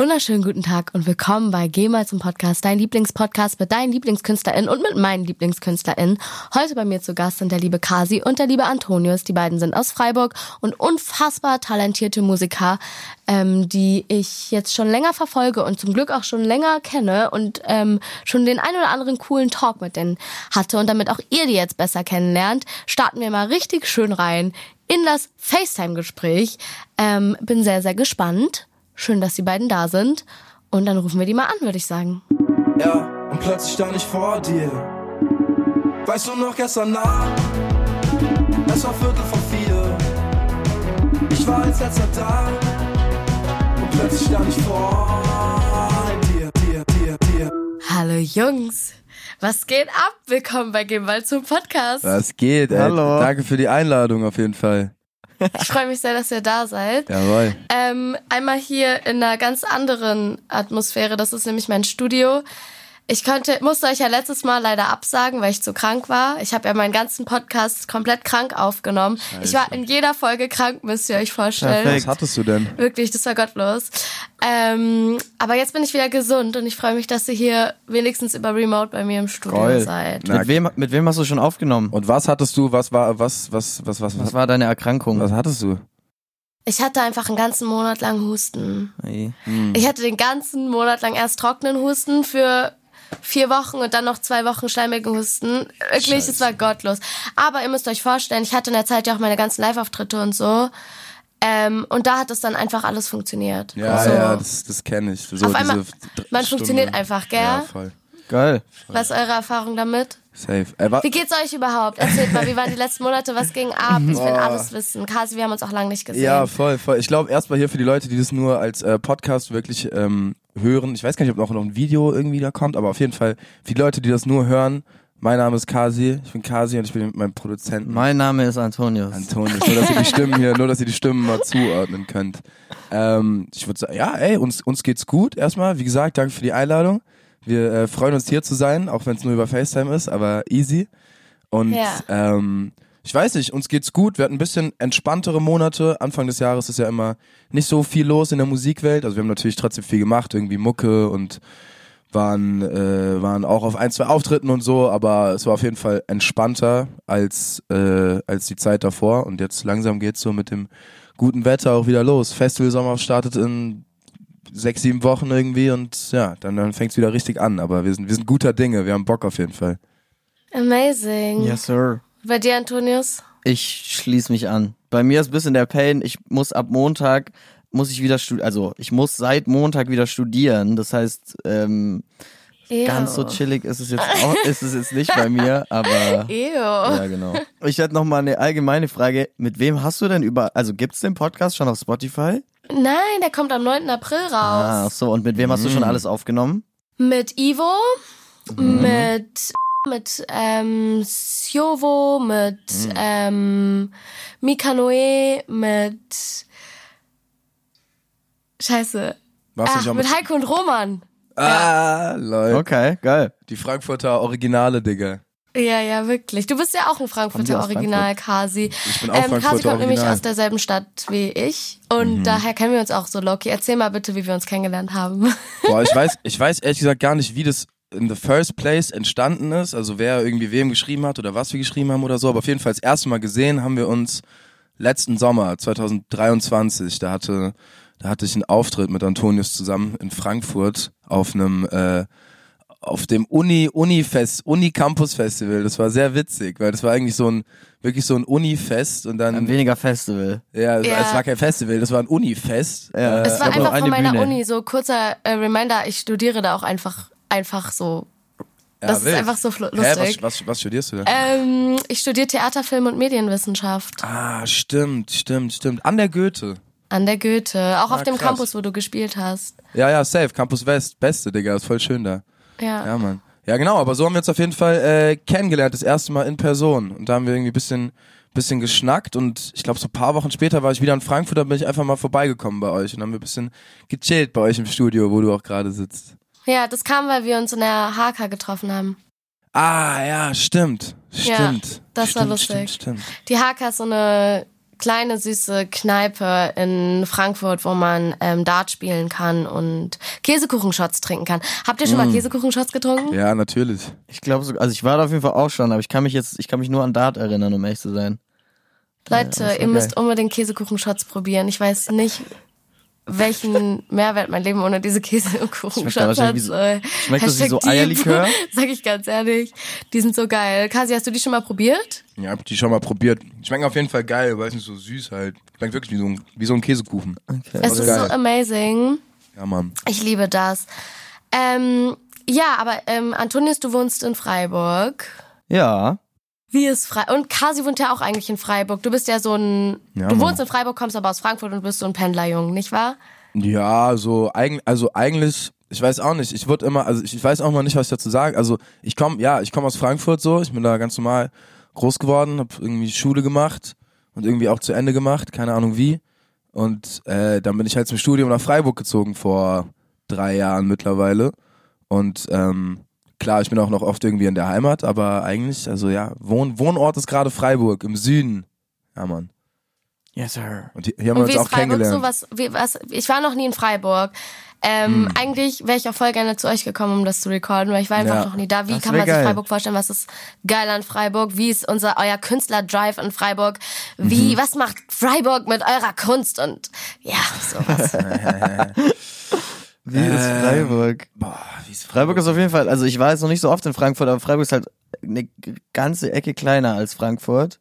Wunderschönen guten Tag und willkommen bei Geh mal zum Podcast, dein Lieblingspodcast mit deinen LieblingskünstlerInnen und mit meinen LieblingskünstlerInnen. Heute bei mir zu Gast sind der liebe Kasi und der liebe Antonius. Die beiden sind aus Freiburg und unfassbar talentierte Musiker, die ich jetzt schon länger verfolge und zum Glück auch schon länger kenne und schon den ein oder anderen coolen Talk mit denen hatte. Und damit auch ihr die jetzt besser kennenlernt, starten wir mal richtig schön rein in das FaceTime-Gespräch. Bin sehr, sehr gespannt. Schön, dass die beiden da sind. Und dann rufen wir die mal an, würde ich sagen. Ja, und plötzlich stand ich vor dir. Weißt du noch gestern Nacht? Es war 3:45. Ich war als letzter da. Und plötzlich stand ich vor dir. Hallo Jungs. Was geht ab? Willkommen bei Geh mal zum Podcast. Was geht? Hallo. Danke für die Einladung auf jeden Fall. Ich freue mich sehr, dass ihr da seid. Jawohl. Einmal hier in einer ganz anderen Atmosphäre. Das ist nämlich mein Studio. Musste euch ja letztes Mal leider absagen, weil ich zu krank war. Ich habe ja meinen ganzen Podcast komplett krank aufgenommen. Scheiße. Ich war in jeder Folge krank, müsst ihr euch vorstellen. Perfekt. Was hattest du denn? Wirklich, das war gottlos. Aber jetzt bin ich wieder gesund und ich freue mich, dass ihr hier wenigstens über Remote bei mir im Studio seid. Mit wem hast du schon aufgenommen? Und was hattest du? Was war deine Erkrankung? Was hattest du? Ich hatte einfach einen ganzen Monat lang Husten. Hey. Ich hatte den ganzen Monat lang erst trockenen Husten für 4 Wochen und dann noch 2 Wochen schleimigen Husten. Wirklich, es war gottlos. Aber ihr müsst euch vorstellen, ich hatte in der Zeit ja auch meine ganzen Live-Auftritte und so. Und da hat es dann einfach alles funktioniert. Ja, so. ja, das kenne ich. So auf einmal, man funktioniert einfach, gell? Ja, voll. Geil. Was ist eure Erfahrung damit? Safe. Wie geht's euch überhaupt? Erzählt mal, wie waren die letzten Monate? Was ging ab? Ich will alles wissen. Kasi, wir haben uns auch lange nicht gesehen. Ja, voll. Ich glaube, erstmal hier für die Leute, die das nur als Podcast wirklich hören. Ich weiß gar nicht, ob noch ein Video irgendwie da kommt, aber auf jeden Fall für die Leute, die das nur hören. Mein Name ist Kasi, ich bin Kasi und ich bin mit meinem Produzenten. Mein Name ist Antonius. Nur dass ihr die Stimmen mal zuordnen könnt. Ich würde sagen, ja, ey, uns geht's gut erstmal. Wie gesagt, danke für die Einladung. Wir freuen uns hier zu sein, auch wenn es nur über FaceTime ist, aber easy. Und ich weiß nicht, uns geht's gut. Wir hatten ein bisschen entspanntere Monate. Anfang des Jahres ist ja immer nicht so viel los in der Musikwelt. Also wir haben natürlich trotzdem viel gemacht, irgendwie Mucke und waren auch auf 1, 2 Auftritten und so, aber es war auf jeden Fall entspannter als die Zeit davor. Und jetzt langsam geht's so mit dem guten Wetter auch wieder los. Festivalsommer startet in 6, 7 Wochen irgendwie und ja, dann fängt's wieder richtig an. Aber wir sind guter Dinge, wir haben Bock auf jeden Fall. Amazing. Yes, sir. Bei dir, Antonius? Ich schließe mich an. Bei mir ist ein bisschen der Pain. Ich muss ab Montag, ich muss seit Montag wieder studieren. Das heißt, ganz so chillig ist es jetzt nicht bei mir, aber ja, genau. Ich hätte noch mal eine allgemeine Frage. Mit wem hast du denn gibt's den Podcast schon auf Spotify? Nein, der kommt am 9. April raus. Ach so, und mit wem hast du schon alles aufgenommen? Mit Ivo, mit Siovo, mit Mikanoe, mit mit Heiko und Roman. Leute. Okay, geil. Die Frankfurter Originale, Digga. Ja, wirklich. Du bist ja auch ein Frankfurter Original, Kasi. Ich bin auch Frankfurter Kasi kommt Original. nämlich aus derselben Stadt wie ich. Und daher kennen wir uns auch so low-key. Erzähl mal bitte, wie wir uns kennengelernt haben. Boah, ich weiß ehrlich gesagt gar nicht, wie das in the first place entstanden ist. Also wer irgendwie wem geschrieben hat oder was wir geschrieben haben oder so. Aber auf jeden Fall das erste Mal gesehen haben wir uns letzten Sommer, 2023. Da hatte ich einen Auftritt mit Antonius zusammen in Frankfurt auf dem Uni-Campus Festival. Das war sehr witzig, weil das war eigentlich wirklich so ein Uni-Fest und dann. Ein weniger Festival. Ja, es war kein Festival, das war ein Uni-Fest. Ja. Es war aber einfach eine von meiner Bühne. Uni, so kurzer Reminder, ich studiere da auch einfach so. Das ist einfach so lustig. Was studierst du denn? Ich studiere Theater, Film und Medienwissenschaft. Ah, stimmt. An der Goethe. An der Goethe, auch auf dem krass. Campus, wo du gespielt hast. Ja, safe. Campus West, beste, Digga, ist voll schön da. Ja, Mann. Ja, genau, aber so haben wir uns auf jeden Fall kennengelernt, das erste Mal in Person. Und da haben wir irgendwie ein bisschen geschnackt und ich glaube, so ein paar Wochen später war ich wieder in Frankfurt, da bin ich einfach mal vorbeigekommen bei euch und haben wir ein bisschen gechillt bei euch im Studio, wo du auch gerade sitzt. Ja, das kam, weil wir uns in der HK getroffen haben. Ah, ja, stimmt. Ja, das war lustig. Stimmt. Die HK ist so eine kleine süße Kneipe in Frankfurt, wo man Dart spielen kann und Käsekuchenshots trinken kann. Habt ihr schon mal Käsekuchenshots getrunken? Ja, natürlich. Ich glaube, also ich war da auf jeden Fall auch schon, aber ich kann mich nur an Dart erinnern, um ehrlich zu sein. Leute, ihr müsst unbedingt Käsekuchenshots probieren. Ich weiß nicht, welchen Mehrwert mein Leben ohne diese Käsekuchenshots hat. Schmeckt das wie so Eierlikör? Sag ich ganz ehrlich. Die sind so geil. Kasi, hast du die schon mal probiert? Ja, hab die schon mal probiert. Schmecken auf jeden Fall geil, weil es nicht so süß halt. Schmeckt wirklich wie so ein Käsekuchen. Okay. Es ist geil. So amazing. Ja, Mann. Ich liebe das. Ja, aber Antonius, du wohnst in Freiburg. Ja. Wie ist Freiburg? Und Kasi wohnt ja auch eigentlich in Freiburg. Du bist ja so ein... Ja, du Mann. wohnst in Freiburg, kommst aber aus Frankfurt und bist so ein Pendlerjung, nicht wahr? Ja, eigentlich, ich weiß auch nicht. Ich weiß auch mal nicht, was ich dazu sagen. Also ich komme aus Frankfurt so. Ich bin da ganz normal groß geworden, habe irgendwie Schule gemacht und irgendwie auch zu Ende gemacht, keine Ahnung wie. Und dann bin ich halt zum Studium nach Freiburg gezogen vor 3 Jahren mittlerweile. Und klar, ich bin auch noch oft irgendwie in der Heimat, aber eigentlich, also ja, Wohnort ist gerade Freiburg im Süden. Ja, Mann. Yes, sir. Und hier haben wir uns auch kennengelernt. So, ich war noch nie in Freiburg. Eigentlich wäre ich auch voll gerne zu euch gekommen, um das zu recorden, weil ich war einfach noch nie da. Wie kann man sich Freiburg vorstellen? Was ist geil an Freiburg? Wie ist euer Künstler-Drive in Freiburg? Was macht Freiburg mit eurer Kunst? Und ja, sowas. Wie ist Freiburg? Freiburg ist auf jeden Fall, also ich war jetzt noch nicht so oft in Frankfurt, aber Freiburg ist halt eine ganze Ecke kleiner als Frankfurt.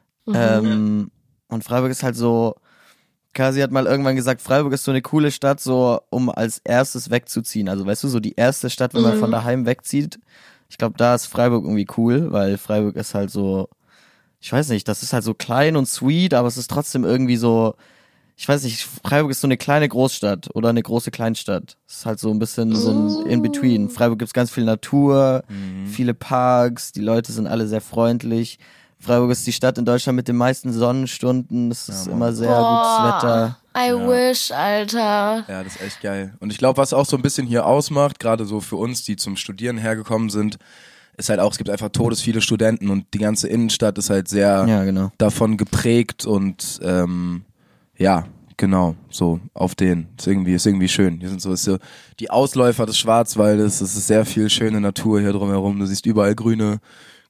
Und Freiburg ist halt so, Kasi hat mal irgendwann gesagt, Freiburg ist so eine coole Stadt, so um als erstes wegzuziehen. Also weißt du, so die erste Stadt, wenn man von daheim wegzieht. Ich glaube, da ist Freiburg irgendwie cool, weil Freiburg ist halt so, ich weiß nicht, das ist halt so klein und sweet, aber es ist trotzdem irgendwie so, ich weiß nicht, Freiburg ist so eine kleine Großstadt oder eine große Kleinstadt. Es ist halt so ein bisschen so ein In-Between. Freiburg gibt's ganz viel Natur, viele Parks, die Leute sind alle sehr freundlich. Freiburg ist die Stadt in Deutschland mit den meisten Sonnenstunden. Es ist immer sehr gutes Wetter. I wish, Alter. Ja, das ist echt geil. Und ich glaube, was auch so ein bisschen hier ausmacht, gerade so für uns, die zum Studieren hergekommen sind, ist halt auch, es gibt einfach todesviele Studenten und die ganze Innenstadt ist halt sehr davon geprägt und ja, genau, so auf den. Ist irgendwie schön. Hier sind so die Ausläufer des Schwarzwaldes, es ist sehr viel schöne Natur hier drumherum. Du siehst überall grüne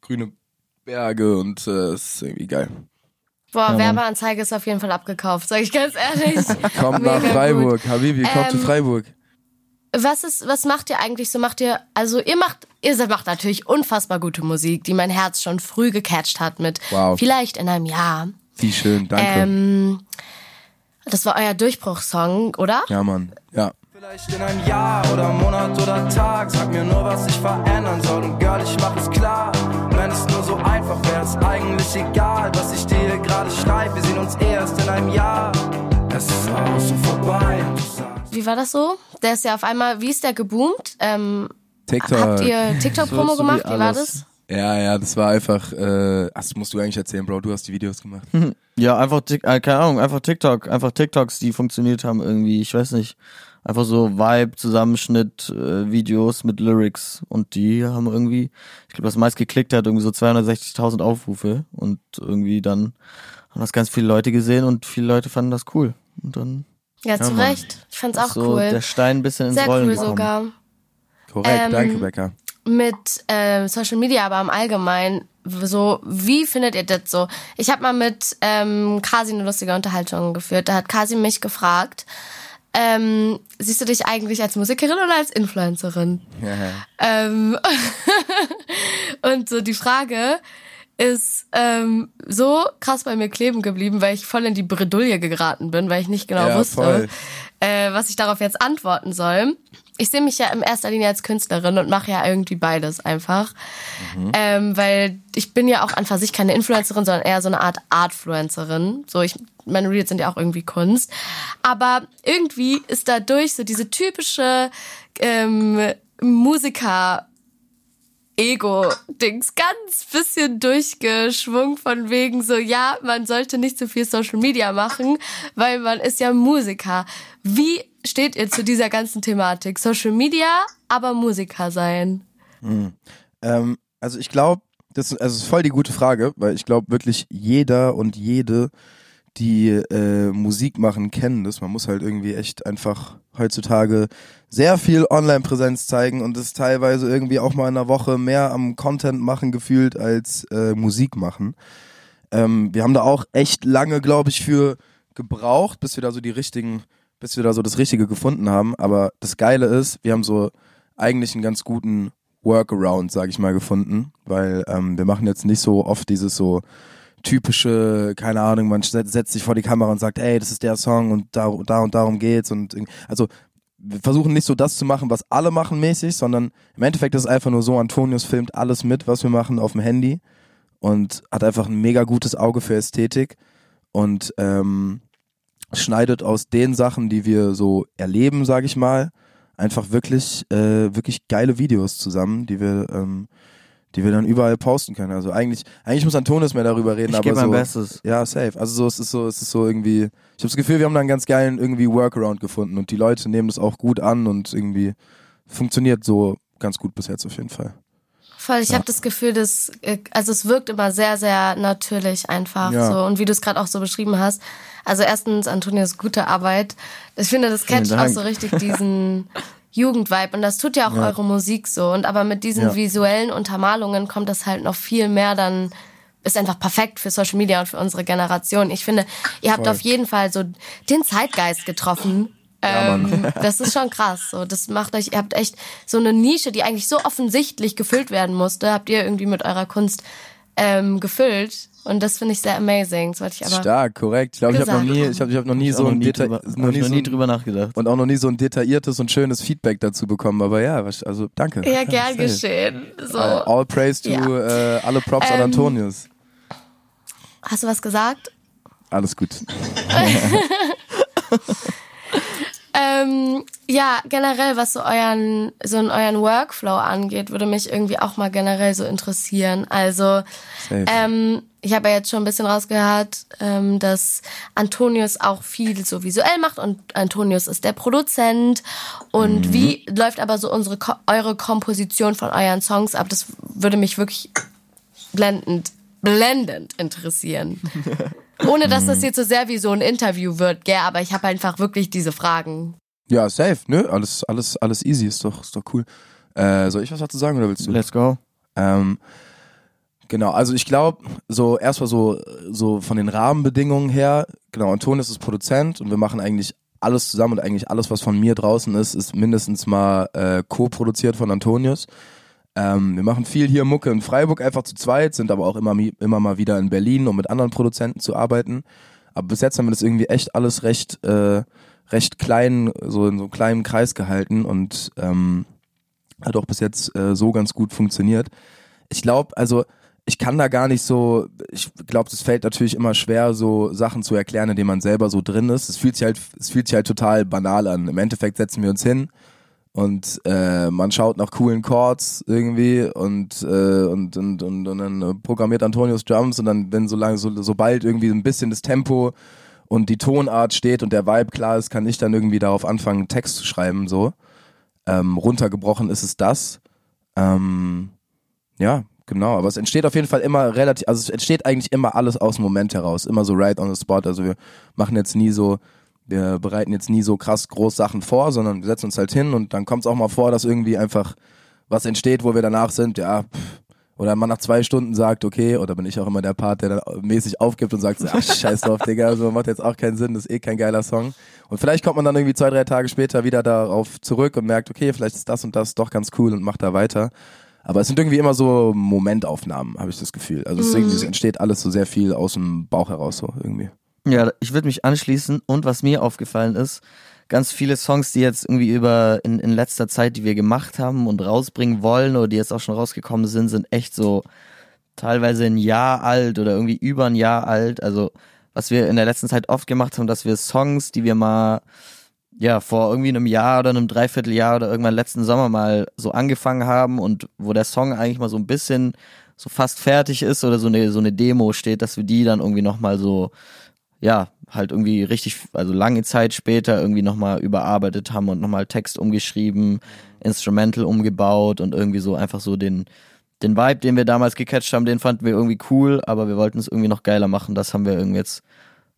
Berge und es ist irgendwie geil. Boah, Werbeanzeige ist auf jeden Fall abgekauft, sag ich ganz ehrlich. Kommt nach Freiburg, Habibi, kommt zu Freiburg. Was macht ihr eigentlich so? Ihr macht natürlich unfassbar gute Musik, die mein Herz schon früh gecatcht hat mit vielleicht in einem Jahr. Wie schön, danke. Das war euer Durchbruchssong, oder? Ja, Mann, ja. Vielleicht in einem Jahr oder Monat oder Tag. Sag mir nur, was ich verändern soll. Und Girl, ich mach es klar. Wenn es nur so einfach wäre, ist eigentlich egal, was ich dir gerade schreibe. Wir sehen uns erst in einem Jahr. Es ist aus und vorbei. Wie war das so? Der ist ja auf einmal, wie ist der geboomt? TikTok. Habt ihr TikTok-Promo gemacht? Wie war das? Ja, das war einfach, das musst du eigentlich erzählen, Bro, du hast die Videos gemacht. Ja, einfach, keine Ahnung, einfach TikToks, die funktioniert haben irgendwie, ich weiß nicht. Einfach so Vibe-Zusammenschnitt, Videos mit Lyrics und die haben irgendwie, ich glaube, das meist geklickt hat, irgendwie so 260.000 Aufrufe und irgendwie dann haben das ganz viele Leute gesehen und viele Leute fanden das cool und dann... Ja, zu Recht. Ich fand's auch so cool. Der Stein ein bisschen ins Sehr Rollen cool gekommen. Sogar. Korrekt, danke, Becca. Mit Social Media, aber im Allgemeinen, so, wie findet ihr das so? Ich habe mal mit Kasi eine lustige Unterhaltung geführt. Da hat Kasi mich gefragt, siehst du dich eigentlich als Musikerin oder als Influencerin? Ja. Und so die Frage ist so krass bei mir kleben geblieben, weil ich voll in die Bredouille geraten bin, weil ich nicht genau wusste, was ich darauf jetzt antworten soll. Ich sehe mich ja in erster Linie als Künstlerin und mache ja irgendwie beides einfach. Weil ich bin ja auch an für sich keine Influencerin, sondern eher so eine Art Artfluencerin. So, meine Reels sind ja auch irgendwie Kunst. Aber irgendwie ist dadurch so diese typische Musiker-Ego-Dings ganz bisschen durchgeschwungen von wegen so, ja, man sollte nicht so viel Social Media machen, weil man ist ja Musiker. Wie steht ihr zu dieser ganzen Thematik? Social Media, aber Musiker sein? Also ich glaube, das ist voll die gute Frage, weil ich glaube wirklich jeder und jede, die Musik machen, kennen das. Man muss halt irgendwie echt einfach heutzutage sehr viel Online-Präsenz zeigen und es teilweise irgendwie auch mal in einer Woche mehr am Content machen gefühlt als Musik machen. Wir haben da auch echt lange, glaube ich, für gebraucht, bis wir da so das Richtige gefunden haben. Aber das Geile ist, wir haben so eigentlich einen ganz guten Workaround, sage ich mal, gefunden, weil wir machen jetzt nicht so oft dieses so typische, keine Ahnung, man setzt sich vor die Kamera und sagt, ey, das ist der Song und da und darum geht's und also wir versuchen nicht so das zu machen, was alle machen mäßig, sondern im Endeffekt ist es einfach nur so, Antonius filmt alles mit, was wir machen auf dem Handy und hat einfach ein mega gutes Auge für Ästhetik und schneidet aus den Sachen, die wir so erleben, sage ich mal, einfach wirklich geile Videos zusammen, die wir dann überall posten können. Also eigentlich muss Antonius mehr darüber reden, ich aber so. Mein Bestes. Ja, safe. Also es ist so irgendwie, ich habe das Gefühl, wir haben da einen ganz geilen irgendwie Workaround gefunden und die Leute nehmen das auch gut an und irgendwie funktioniert so ganz gut bis jetzt auf jeden Fall. Voll, ich habe das Gefühl, dass es wirkt immer sehr, sehr natürlich einfach so und wie du es gerade auch so beschrieben hast. Also erstens, Antonius, gute Arbeit. Ich finde, das catcht auch so richtig diesen Jugendvibe und das tut ja auch eure Musik so und aber mit diesen visuellen Untermalungen kommt das halt noch viel mehr, dann ist einfach perfekt für Social Media und für unsere Generation. Ich finde, ihr habt auf jeden Fall so den Zeitgeist getroffen. Das ist schon krass. So, das macht euch, ihr habt echt so eine Nische, die eigentlich so offensichtlich gefüllt werden musste, habt ihr irgendwie mit eurer Kunst gefüllt. Und das finde ich sehr amazing. Das wollte ich aber stark, korrekt. Ich glaube, ich habe noch nie so ein drüber nachgedacht. Und auch noch nie so ein detailliertes und schönes Feedback dazu bekommen. Aber ja, also danke. Ja, gern geschehen. So. All praise to alle Props an Antonius. Hast du was gesagt? Alles gut. Ja, generell, was so euren Workflow angeht, würde mich irgendwie auch mal generell so interessieren. Also, ich habe ja jetzt schon ein bisschen rausgehört, dass Antonius auch viel so visuell macht und Antonius ist der Produzent. Und wie läuft aber so eure Komposition von euren Songs ab? Das würde mich wirklich blendend interessieren. Ohne, dass das jetzt so sehr wie so ein Interview wird, gell? Aber ich habe einfach wirklich diese Fragen. Ja, safe, ne? Alles easy, ist doch cool. Soll ich was dazu sagen oder willst du? Let's go. Genau, also ich glaube, so erstmal so von den Rahmenbedingungen her, genau, Antonius ist Produzent und wir machen eigentlich alles zusammen und eigentlich alles, was von mir draußen ist mindestens mal co-produziert von Antonius. Wir machen viel hier Mucke in Freiburg einfach zu zweit, sind aber auch immer mal wieder in Berlin, um mit anderen Produzenten zu arbeiten. Aber bis jetzt haben wir das irgendwie echt alles recht klein, so in so einem kleinen Kreis gehalten und hat auch bis jetzt so ganz gut funktioniert. Ich glaube, also ich kann da gar nicht so, ich glaube, es fällt natürlich immer schwer, so Sachen zu erklären, indem man selber so drin ist. Es fühlt sich halt total banal an. Im Endeffekt setzen wir uns hin und man schaut nach coolen Chords irgendwie und dann programmiert Antonius Drums und dann, wenn sobald irgendwie ein bisschen das Tempo und die Tonart steht und der Vibe klar ist, kann ich dann irgendwie darauf anfangen, Text zu schreiben, so. Runtergebrochen ist es das. Ja, genau, aber es entsteht auf jeden Fall immer es entsteht eigentlich immer alles aus dem Moment heraus, immer so right on the spot, also wir bereiten jetzt nie so krass groß Sachen vor, sondern wir setzen uns halt hin und dann kommt es auch mal vor, dass irgendwie einfach was entsteht, wo wir danach sind, ja, oder man nach 2 Stunden sagt, okay, oder bin ich auch immer der Part, der dann mäßig aufgibt und sagt, ach, scheiß drauf, Digga, also macht jetzt auch keinen Sinn, das ist eh kein geiler Song. Und vielleicht kommt man dann irgendwie 2-3 Tage später wieder darauf zurück und merkt, okay, vielleicht ist das und das doch ganz cool und macht da weiter. Aber es sind irgendwie immer so Momentaufnahmen, habe ich das Gefühl. Also es entsteht alles so sehr viel aus dem Bauch heraus, so irgendwie. Ja, ich würde mich anschließen und was mir aufgefallen ist, ganz viele Songs, die jetzt irgendwie in letzter Zeit, die wir gemacht haben und rausbringen wollen oder die jetzt auch schon rausgekommen sind echt so teilweise ein Jahr alt oder irgendwie über ein Jahr alt. Also was wir in der letzten Zeit oft gemacht haben, dass wir Songs, die wir mal vor irgendwie einem Jahr oder einem Dreivierteljahr oder irgendwann letzten Sommer mal so angefangen haben und wo der Song eigentlich mal so ein bisschen so fast fertig ist oder so eine Demo steht, dass wir die dann irgendwie nochmal so halt irgendwie richtig, also lange Zeit später irgendwie nochmal überarbeitet haben und nochmal Text umgeschrieben, Instrumental umgebaut und irgendwie so einfach so den Vibe, den wir damals gecatcht haben, den fanden wir irgendwie cool, aber wir wollten es irgendwie noch geiler machen. Das haben wir irgendwie jetzt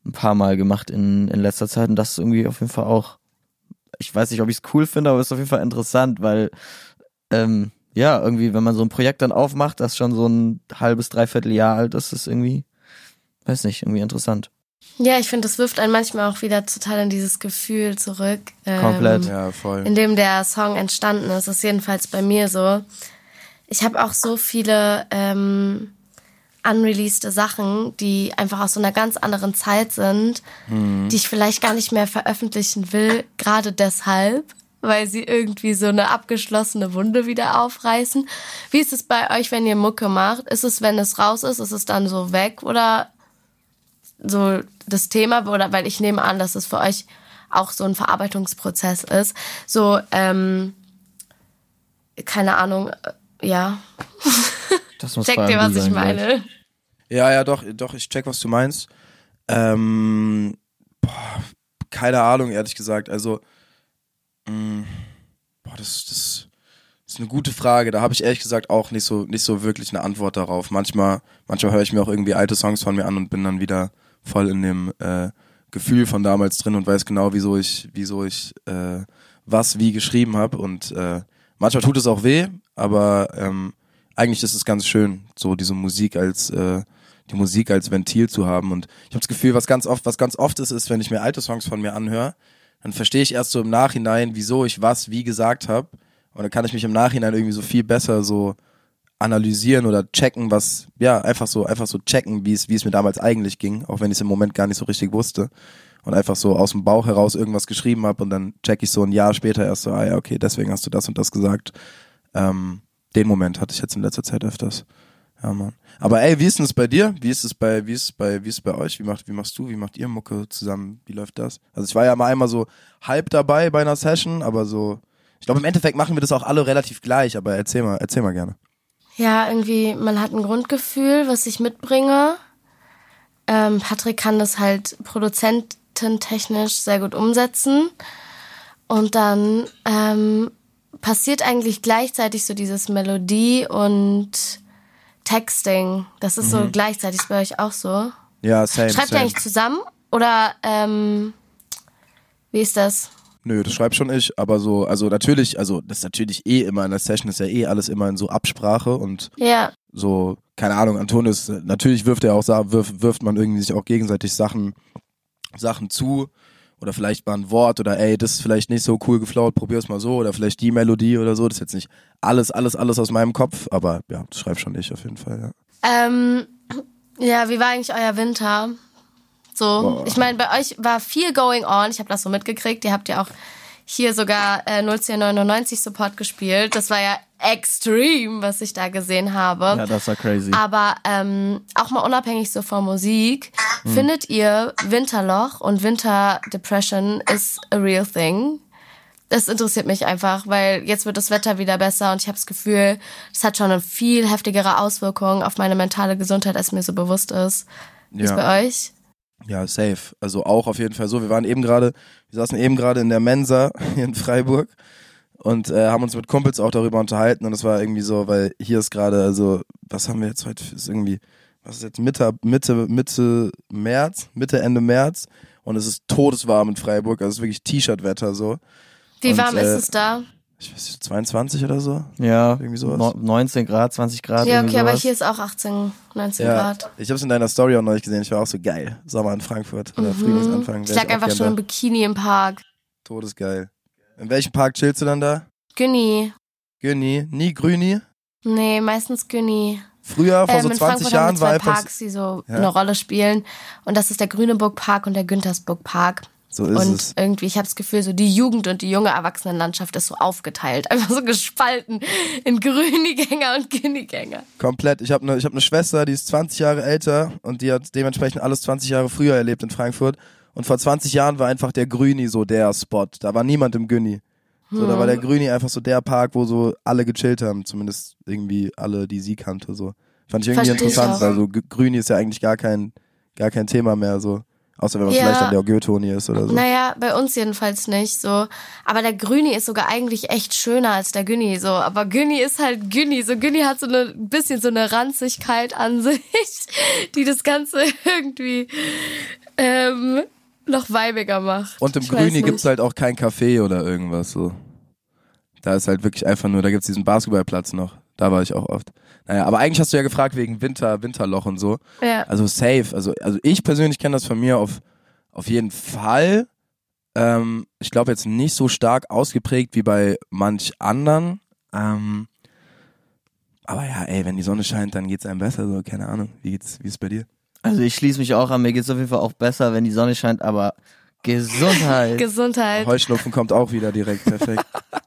ein paar Mal gemacht in letzter Zeit und das ist irgendwie auf jeden Fall auch, ich weiß nicht, ob ich es cool finde, aber es ist auf jeden Fall interessant, weil irgendwie, wenn man so ein Projekt dann aufmacht, das schon so ein halbes, dreiviertel Jahr alt ist, ist irgendwie, weiß nicht, irgendwie interessant. Ja, ich finde, das wirft einen manchmal auch wieder total in dieses Gefühl zurück. Komplett. Ja, voll. In dem der Song entstanden ist. Das ist jedenfalls bei mir so. Ich habe auch so viele unreleased Sachen, die einfach aus so einer ganz anderen Zeit sind, die ich vielleicht gar nicht mehr veröffentlichen will, gerade deshalb, weil sie irgendwie so eine abgeschlossene Wunde wieder aufreißen. Wie ist es bei euch, wenn ihr Mucke macht? Ist es, wenn es raus ist es dann so weg oder so das Thema? Oder weil ich nehme an, dass es für euch auch so ein Verarbeitungsprozess ist. So, keine Ahnung, ja. Das muss Checkt ihr, was ich meine? Ja, doch, ich check, was du meinst. Keine Ahnung, ehrlich gesagt. Also, das ist eine gute Frage. Da habe ich ehrlich gesagt auch nicht so wirklich eine Antwort darauf. Manchmal höre ich mir auch irgendwie alte Songs von mir an und bin dann wieder voll in dem Gefühl von damals drin und weiß genau, wieso ich was wie geschrieben habe. Und manchmal tut es auch weh, aber eigentlich ist es ganz schön, so die Musik als Ventil zu haben. Und ich habe das Gefühl, was ganz oft ist, wenn ich mir alte Songs von mir anhöre, dann verstehe ich erst so im Nachhinein, wieso ich was wie gesagt habe. Und dann kann ich mich im Nachhinein irgendwie so viel besser so analysieren oder checken, einfach so checken, wie es mir damals eigentlich ging, auch wenn ich es im Moment gar nicht so richtig wusste. Und einfach so aus dem Bauch heraus irgendwas geschrieben habe und dann check ich so ein Jahr später erst so, okay, deswegen hast du das und das gesagt. Den Moment hatte ich jetzt in letzter Zeit öfters. Ja, Mann. Aber ey, wie ist denn es bei dir? Wie ist es bei euch? Wie macht ihr Mucke zusammen? Wie läuft das? Also ich war ja mal einmal so halb dabei bei einer Session, aber so, ich glaube im Endeffekt machen wir das auch alle relativ gleich, aber erzähl mal gerne. Ja, irgendwie, man hat ein Grundgefühl, was ich mitbringe. Patrick kann das halt produzententechnisch sehr gut umsetzen. Und dann passiert eigentlich gleichzeitig so dieses Melodie und Texting. Das ist so gleichzeitig, ist bei euch auch so? Ja, same. Schreibt ihr eigentlich zusammen? Oder wie ist das? Nö, das schreibe schon ich, aber so, das ist natürlich immer in der Session, ist ja alles immer in so Absprache und so, keine Ahnung, Antonius, natürlich wirft man irgendwie sich auch gegenseitig Sachen zu oder vielleicht mal ein Wort oder ey, das ist vielleicht nicht so cool geflowt, probier's mal so oder vielleicht die Melodie oder so, das ist jetzt nicht alles aus meinem Kopf, aber ja, das schreibe schon ich auf jeden Fall, ja. Ja, wie war eigentlich euer Winter? So, Ich meine, bei euch war viel going on. Ich habe das so mitgekriegt. Ihr habt ja auch hier sogar 01099 Support gespielt. Das war ja extrem, was ich da gesehen habe. Ja, das war crazy. Aber auch mal unabhängig so von Musik, findet ihr Winterloch und Winterdepression is a real thing? Das interessiert mich einfach, weil jetzt wird das Wetter wieder besser und ich habe das Gefühl, es hat schon eine viel heftigere Auswirkung auf meine mentale Gesundheit, als mir so bewusst ist. Wie ist bei euch? Ja, safe. Also auch auf jeden Fall so. Wir saßen eben gerade in der Mensa hier in Freiburg und haben uns mit Kumpels auch darüber unterhalten und es war irgendwie so, weil hier ist gerade, also was haben wir jetzt heute, ist irgendwie, was ist jetzt Ende März und es ist todeswarm in Freiburg, also es ist wirklich T-Shirt-Wetter so. Wie warm ist es da? Ich weiß nicht, 22 oder so? Ja, irgendwie sowas. 19 Grad, 20 Grad. Ja, okay, aber hier ist auch 18, 19 Grad. Ich habe es in deiner Story auch neulich gesehen, ich war auch so geil. Sommer in Frankfurt, oder Frühlingsanfang. Ich lag einfach schon im Bikini im Park. Todesgeil. In welchem Park chillst du dann da? Günni. Günni? Nie Grüni? Nee, meistens Günni. Früher, vor so 20 Frankfurt Jahren, haben wir war zwei einfach... Parks, die so eine Rolle spielen. Und das ist der Grüneburg Park und der Güntersburg Park. So ist und es. Irgendwie, ich habe das Gefühl, so die Jugend und die junge Erwachsenenlandschaft ist so aufgeteilt. Einfach so gespalten in Grünigänger und Günnigänger. Komplett. Ich hab ne Schwester, die ist 20 Jahre älter und die hat dementsprechend alles 20 Jahre früher erlebt in Frankfurt. Und vor 20 Jahren war einfach der Grüni so der Spot. Da war niemand im Günni. So, da war der Grüni einfach so der Park, wo so alle gechillt haben. Zumindest irgendwie alle, die sie kannte. So. Fand ich irgendwie interessant, weil so Grüni ist ja eigentlich gar kein Thema mehr. So. Außer wenn man vielleicht an der Goethe-Uni ist oder so. Naja, bei uns jedenfalls nicht so. Aber der Grüni ist sogar eigentlich echt schöner als der Günni. So. Aber Günni ist halt Günni. So, Günni hat so ein bisschen so eine Ranzigkeit an sich, die das Ganze irgendwie noch weibiger macht. Und im Grüni gibt's halt auch kein Café oder irgendwas so. Da ist halt wirklich einfach nur, da gibt's diesen Basketballplatz noch. Da war ich auch oft. Naja, aber eigentlich hast du ja gefragt wegen Winterloch und so. Ja. Also safe. Also ich persönlich kenne das von mir auf jeden Fall. Ich glaube jetzt nicht so stark ausgeprägt wie bei manch anderen. Aber ja, ey, wenn die Sonne scheint, dann geht's einem besser. So, keine Ahnung. Wie ist es bei dir? Also ich schließe mich auch an, mir geht's auf jeden Fall auch besser, wenn die Sonne scheint, aber Gesundheit. Gesundheit. Heuschnupfen kommt auch wieder direkt, perfekt.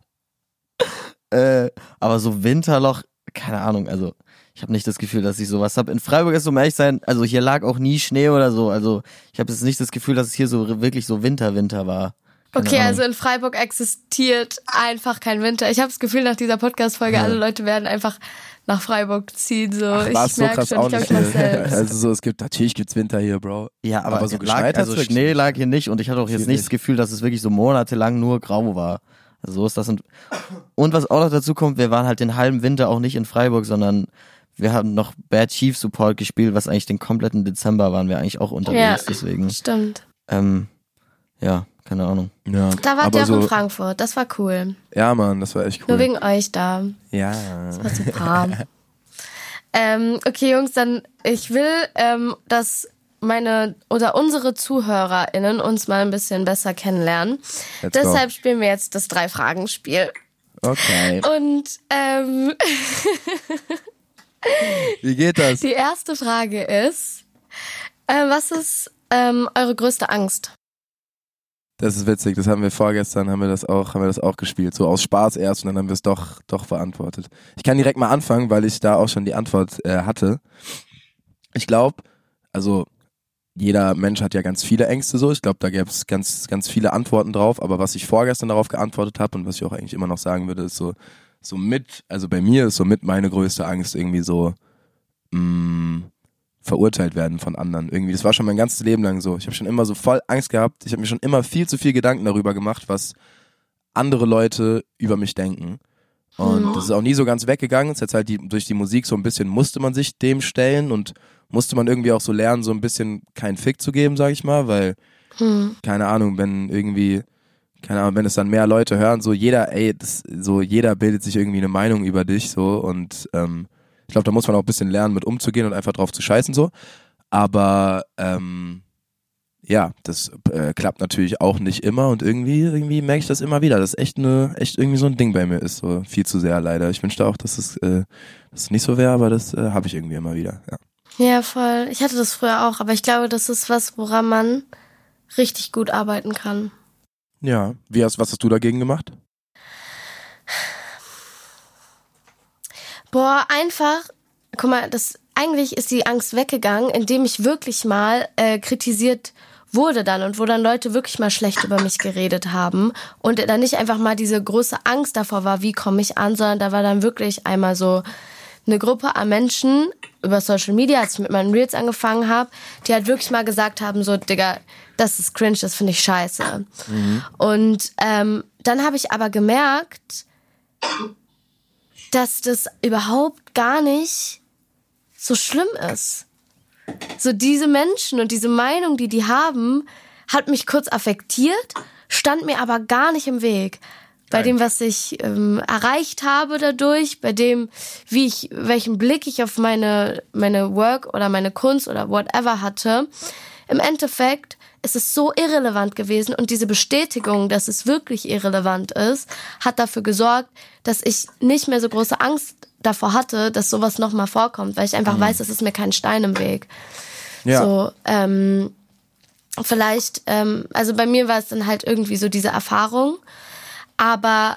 Aber so Winterloch, keine Ahnung, also ich habe nicht das Gefühl, dass ich sowas habe. In Freiburg ist, um ehrlich sein, also hier lag auch nie Schnee oder so, also ich habe jetzt nicht das Gefühl, dass es hier so wirklich so Winter war. Keine Okay, Ahnung. also in Freiburg existiert einfach kein Winter. Ich habe das Gefühl, nach dieser Podcast-Folge, alle Leute werden einfach nach Freiburg ziehen. So. War Ich so merke krass schon, auch ich glaube, nicht ich mach's hier. selbst. Also so, natürlich gibt's Winter hier, Bro. Ja, aber so lag, geschneit also hat's wirklich Schnee nicht. lag hier nicht und ich hatte auch jetzt Hier nicht nicht. das Gefühl, dass es wirklich so monatelang nur grau war. Also so ist das. Und was auch noch dazu kommt, wir waren halt den halben Winter auch nicht in Freiburg, sondern wir haben noch Bad Chief Support gespielt, was eigentlich den kompletten Dezember waren wir eigentlich auch unterwegs, deswegen. Stimmt. Ja, keine Ahnung. Ja, Da wart aber ihr auch so, in Frankfurt, das war cool. Ja, Mann, das war echt cool. Nur wegen euch da. Ja. Das war super. Okay, Jungs, dann ich will, dass meine oder unsere ZuhörerInnen uns mal ein bisschen besser kennenlernen. Let's go. Deshalb spielen wir jetzt das 3-Fragen-Spiel. Okay. Und Wie geht das? die erste Frage ist, was ist eure größte Angst? Das ist witzig, das haben wir vorgestern, haben wir das auch gespielt. So aus Spaß erst und dann haben wir es doch beantwortet. Ich kann direkt mal anfangen, weil ich da auch schon die Antwort hatte. Ich glaube, also jeder Mensch hat ja ganz viele Ängste so. Ich glaube, da gäbe es ganz, ganz viele Antworten drauf. Aber was ich vorgestern darauf geantwortet habe und was ich auch eigentlich immer noch sagen würde, ist also bei mir ist so mit meine größte Angst irgendwie so verurteilt werden von anderen. Irgendwie, das war schon mein ganzes Leben lang so. Ich habe schon immer so voll Angst gehabt. Ich habe mir schon immer viel zu viel Gedanken darüber gemacht, was andere Leute über mich denken. Und das ist auch nie so ganz weggegangen. Es ist jetzt halt durch die Musik so ein bisschen musste man sich dem stellen und musste man irgendwie auch so lernen, so ein bisschen keinen Fick zu geben, sag ich mal, weil, keine Ahnung, wenn es dann mehr Leute hören, so jeder bildet sich irgendwie eine Meinung über dich, so, und, ich glaube, da muss man auch ein bisschen lernen, mit umzugehen und einfach drauf zu scheißen, so. Aber, ja, das klappt natürlich auch nicht immer und irgendwie merke ich das immer wieder, dass echt irgendwie so ein Ding bei mir ist, so viel zu sehr leider. Ich wünschte auch, dass es nicht so wäre, aber das habe ich irgendwie immer wieder, ja. Ja, voll. Ich hatte das früher auch, aber ich glaube, das ist was, woran man richtig gut arbeiten kann. Ja, was hast du dagegen gemacht? Boah, einfach, guck mal, eigentlich ist die Angst weggegangen, indem ich wirklich mal kritisiert wurde dann und wo dann Leute wirklich mal schlecht über mich geredet haben und dann nicht einfach mal diese große Angst davor war, wie komme ich an, sondern da war dann wirklich einmal so eine Gruppe an Menschen über Social Media, als ich mit meinen Reels angefangen habe, die halt wirklich mal gesagt haben, so, Digga, das ist cringe, das finde ich scheiße. Und dann habe ich aber gemerkt, dass das überhaupt gar nicht so schlimm ist. So diese Menschen und diese Meinung, die haben, hat mich kurz affektiert, stand mir aber gar nicht im Weg. Bei dem, was ich erreicht habe dadurch, bei dem, welchen Blick ich auf meine Work oder meine Kunst oder whatever hatte. Im Endeffekt ist es so irrelevant gewesen und diese Bestätigung, dass es wirklich irrelevant ist, hat dafür gesorgt, dass ich nicht mehr so große Angst davor hatte, dass sowas nochmal vorkommt, weil ich einfach weiß, es ist mir kein Stein im Weg. Ja. So, vielleicht, also bei mir war es dann halt irgendwie so diese Erfahrung, aber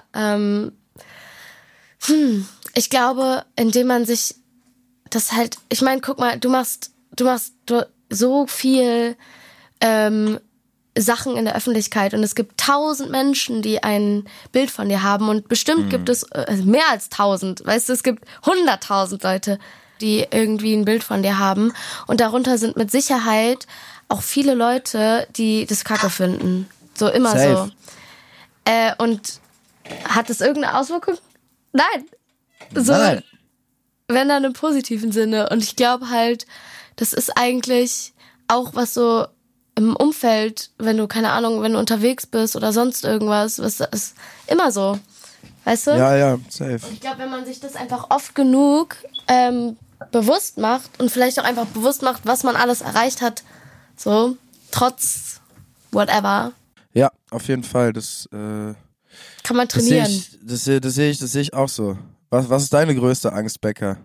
ich glaube, indem man sich das halt, ich meine, guck mal, du machst so viel Sachen in der Öffentlichkeit und es gibt 1000 Menschen, die ein Bild von dir haben und bestimmt gibt es mehr als 1000, weißt du, es gibt 100.000 Leute, die irgendwie ein Bild von dir haben und darunter sind mit Sicherheit auch viele Leute, die das Kacke finden. So, immer Safe. so. Und hat das irgendeine Auswirkung? Nein. So, Nein. wenn dann im positiven Sinne. Und ich glaube halt, das ist eigentlich auch was so im Umfeld, wenn du, keine Ahnung, wenn du unterwegs bist oder sonst irgendwas, was ist immer so. Weißt du? Ja, safe. Ich glaube, wenn man sich das einfach oft genug bewusst macht und vielleicht auch einfach bewusst macht, was man alles erreicht hat, so, trotz whatever. Ja, auf jeden Fall. Das kann man trainieren. Das sehe ich auch so. Was ist deine größte Angst, Becca?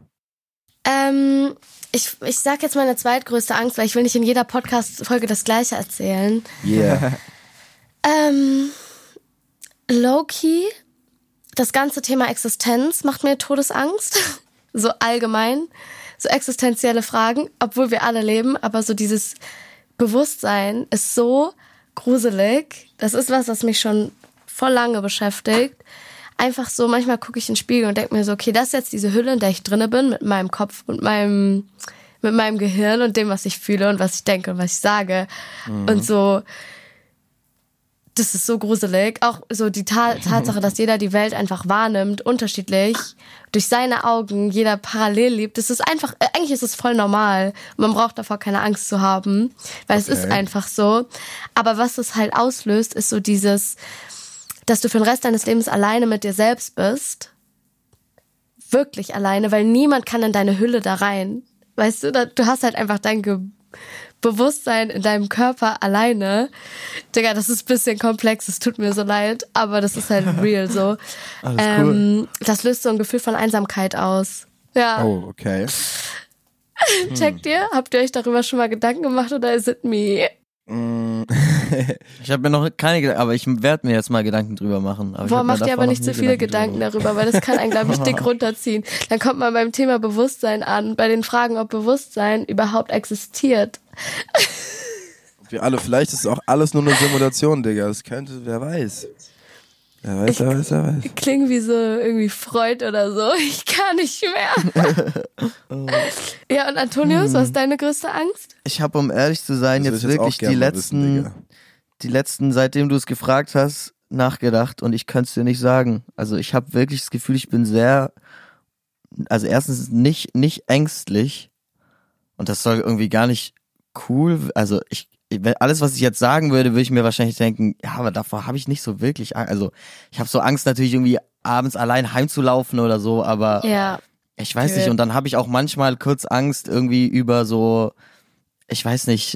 Ich sag jetzt meine zweitgrößte Angst, weil ich will nicht in jeder Podcast-Folge das Gleiche erzählen. Yeah. Low-key, das ganze Thema Existenz macht mir Todesangst. So allgemein. So existenzielle Fragen, obwohl wir alle leben. Aber so dieses Bewusstsein ist so gruselig. Das ist was mich schon voll lange beschäftigt. Einfach so, manchmal gucke ich in den Spiegel und denke mir so, okay, das ist jetzt diese Hülle, in der ich drinne bin, mit meinem Kopf und mit meinem Gehirn und dem, was ich fühle und was ich denke und was ich sage. Und so, das ist so gruselig. Auch so die Tatsache, dass jeder die Welt einfach wahrnimmt, unterschiedlich, durch seine Augen, jeder parallel lebt. Das ist einfach, eigentlich ist es voll normal. Man braucht davor keine Angst zu haben, weil es ist einfach so. Aber was es halt auslöst, ist so dieses, dass du für den Rest deines Lebens alleine mit dir selbst bist. Wirklich alleine, weil niemand kann in deine Hülle da rein. Weißt du, du hast halt einfach dein Bewusstsein in deinem Körper alleine. Digga, das ist ein bisschen komplex, es tut mir so leid, aber das ist halt real so. Alles cool. Das löst so ein Gefühl von Einsamkeit aus. Ja. Oh, okay. Checkt ihr? Habt ihr euch darüber schon mal Gedanken gemacht oder is it me? Ich habe mir noch keine Gedanken, aber ich werde mir jetzt mal Gedanken drüber machen. Boah, macht ihr aber nicht so viele Gedanken darüber, weil das kann einen, glaube ich, dick runterziehen. Dann kommt man beim Thema Bewusstsein an, bei den Fragen, ob Bewusstsein überhaupt existiert. Vielleicht ist es auch alles nur eine Simulation, Digga. Das könnte, wer weiß. Wer weiß. Klingt wie so irgendwie Freud oder so. Ich kann nicht mehr. Ja, und Antonius, was ist deine größte Angst? Ich habe, um ehrlich zu sein, Das jetzt will ich wirklich auch gerne die letzten, seitdem du es gefragt hast, nachgedacht und ich könnte es dir nicht sagen. Also ich habe wirklich das Gefühl, ich bin erstens nicht ängstlich und das soll irgendwie gar nicht cool, also alles, was ich jetzt sagen würde ich mir wahrscheinlich denken, ja, aber davor habe ich nicht so wirklich Angst. Also ich habe so Angst natürlich irgendwie abends allein heimzulaufen oder so, aber ja, ich weiß nicht. Und dann habe ich auch manchmal kurz Angst irgendwie über so, ich weiß nicht,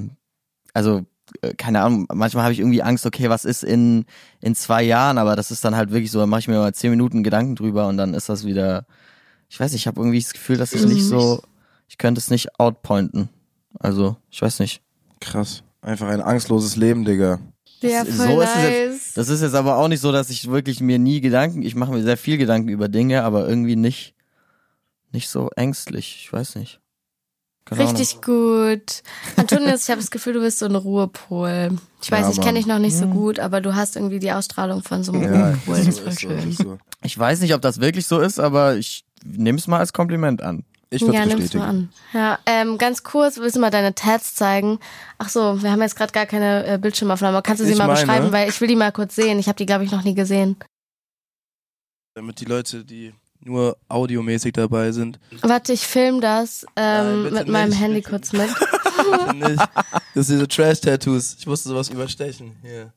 keine Ahnung, manchmal habe ich irgendwie Angst, okay, was ist in 2 Jahren, aber das ist dann halt wirklich so, dann mache ich mir mal 10 Minuten Gedanken drüber und dann ist das wieder, ich weiß nicht, ich habe irgendwie das Gefühl, dass ich nicht so, ich könnte es nicht outpointen. Also, ich weiß nicht. Krass. Einfach ein angstloses Leben, Digga. Ja, voll so nice. ist es jetzt, das ist jetzt aber auch nicht so, dass ich wirklich ich mache mir sehr viel Gedanken über Dinge, aber irgendwie nicht so ängstlich. Ich weiß nicht. Keine Richtig gut. Antonius, ich habe das Gefühl, du bist so ein Ruhepol. Ich weiß, ich kenne dich noch nicht so gut, aber du hast irgendwie die Ausstrahlung von so einem Ruhepol. Das ist voll schön. So. Ich weiß nicht, ob das wirklich so ist, aber ich nehme es mal als Kompliment an. Ich würde nimm's bestätigen. mal an. Ja, ganz kurz, willst du mal deine Tats zeigen? Ach so, wir haben jetzt gerade gar keine Bildschirmaufnahme. Kannst du sie mal beschreiben, weil ich will die mal kurz sehen. Ich habe die, glaube ich, noch nie gesehen. Damit die Leute, die nur audiomäßig dabei sind. Warte, ich film das Nein, mit meinem Handy kurz mit. Nicht. Das sind diese Trash-Tattoos. Ich musste sowas überstechen. Hier.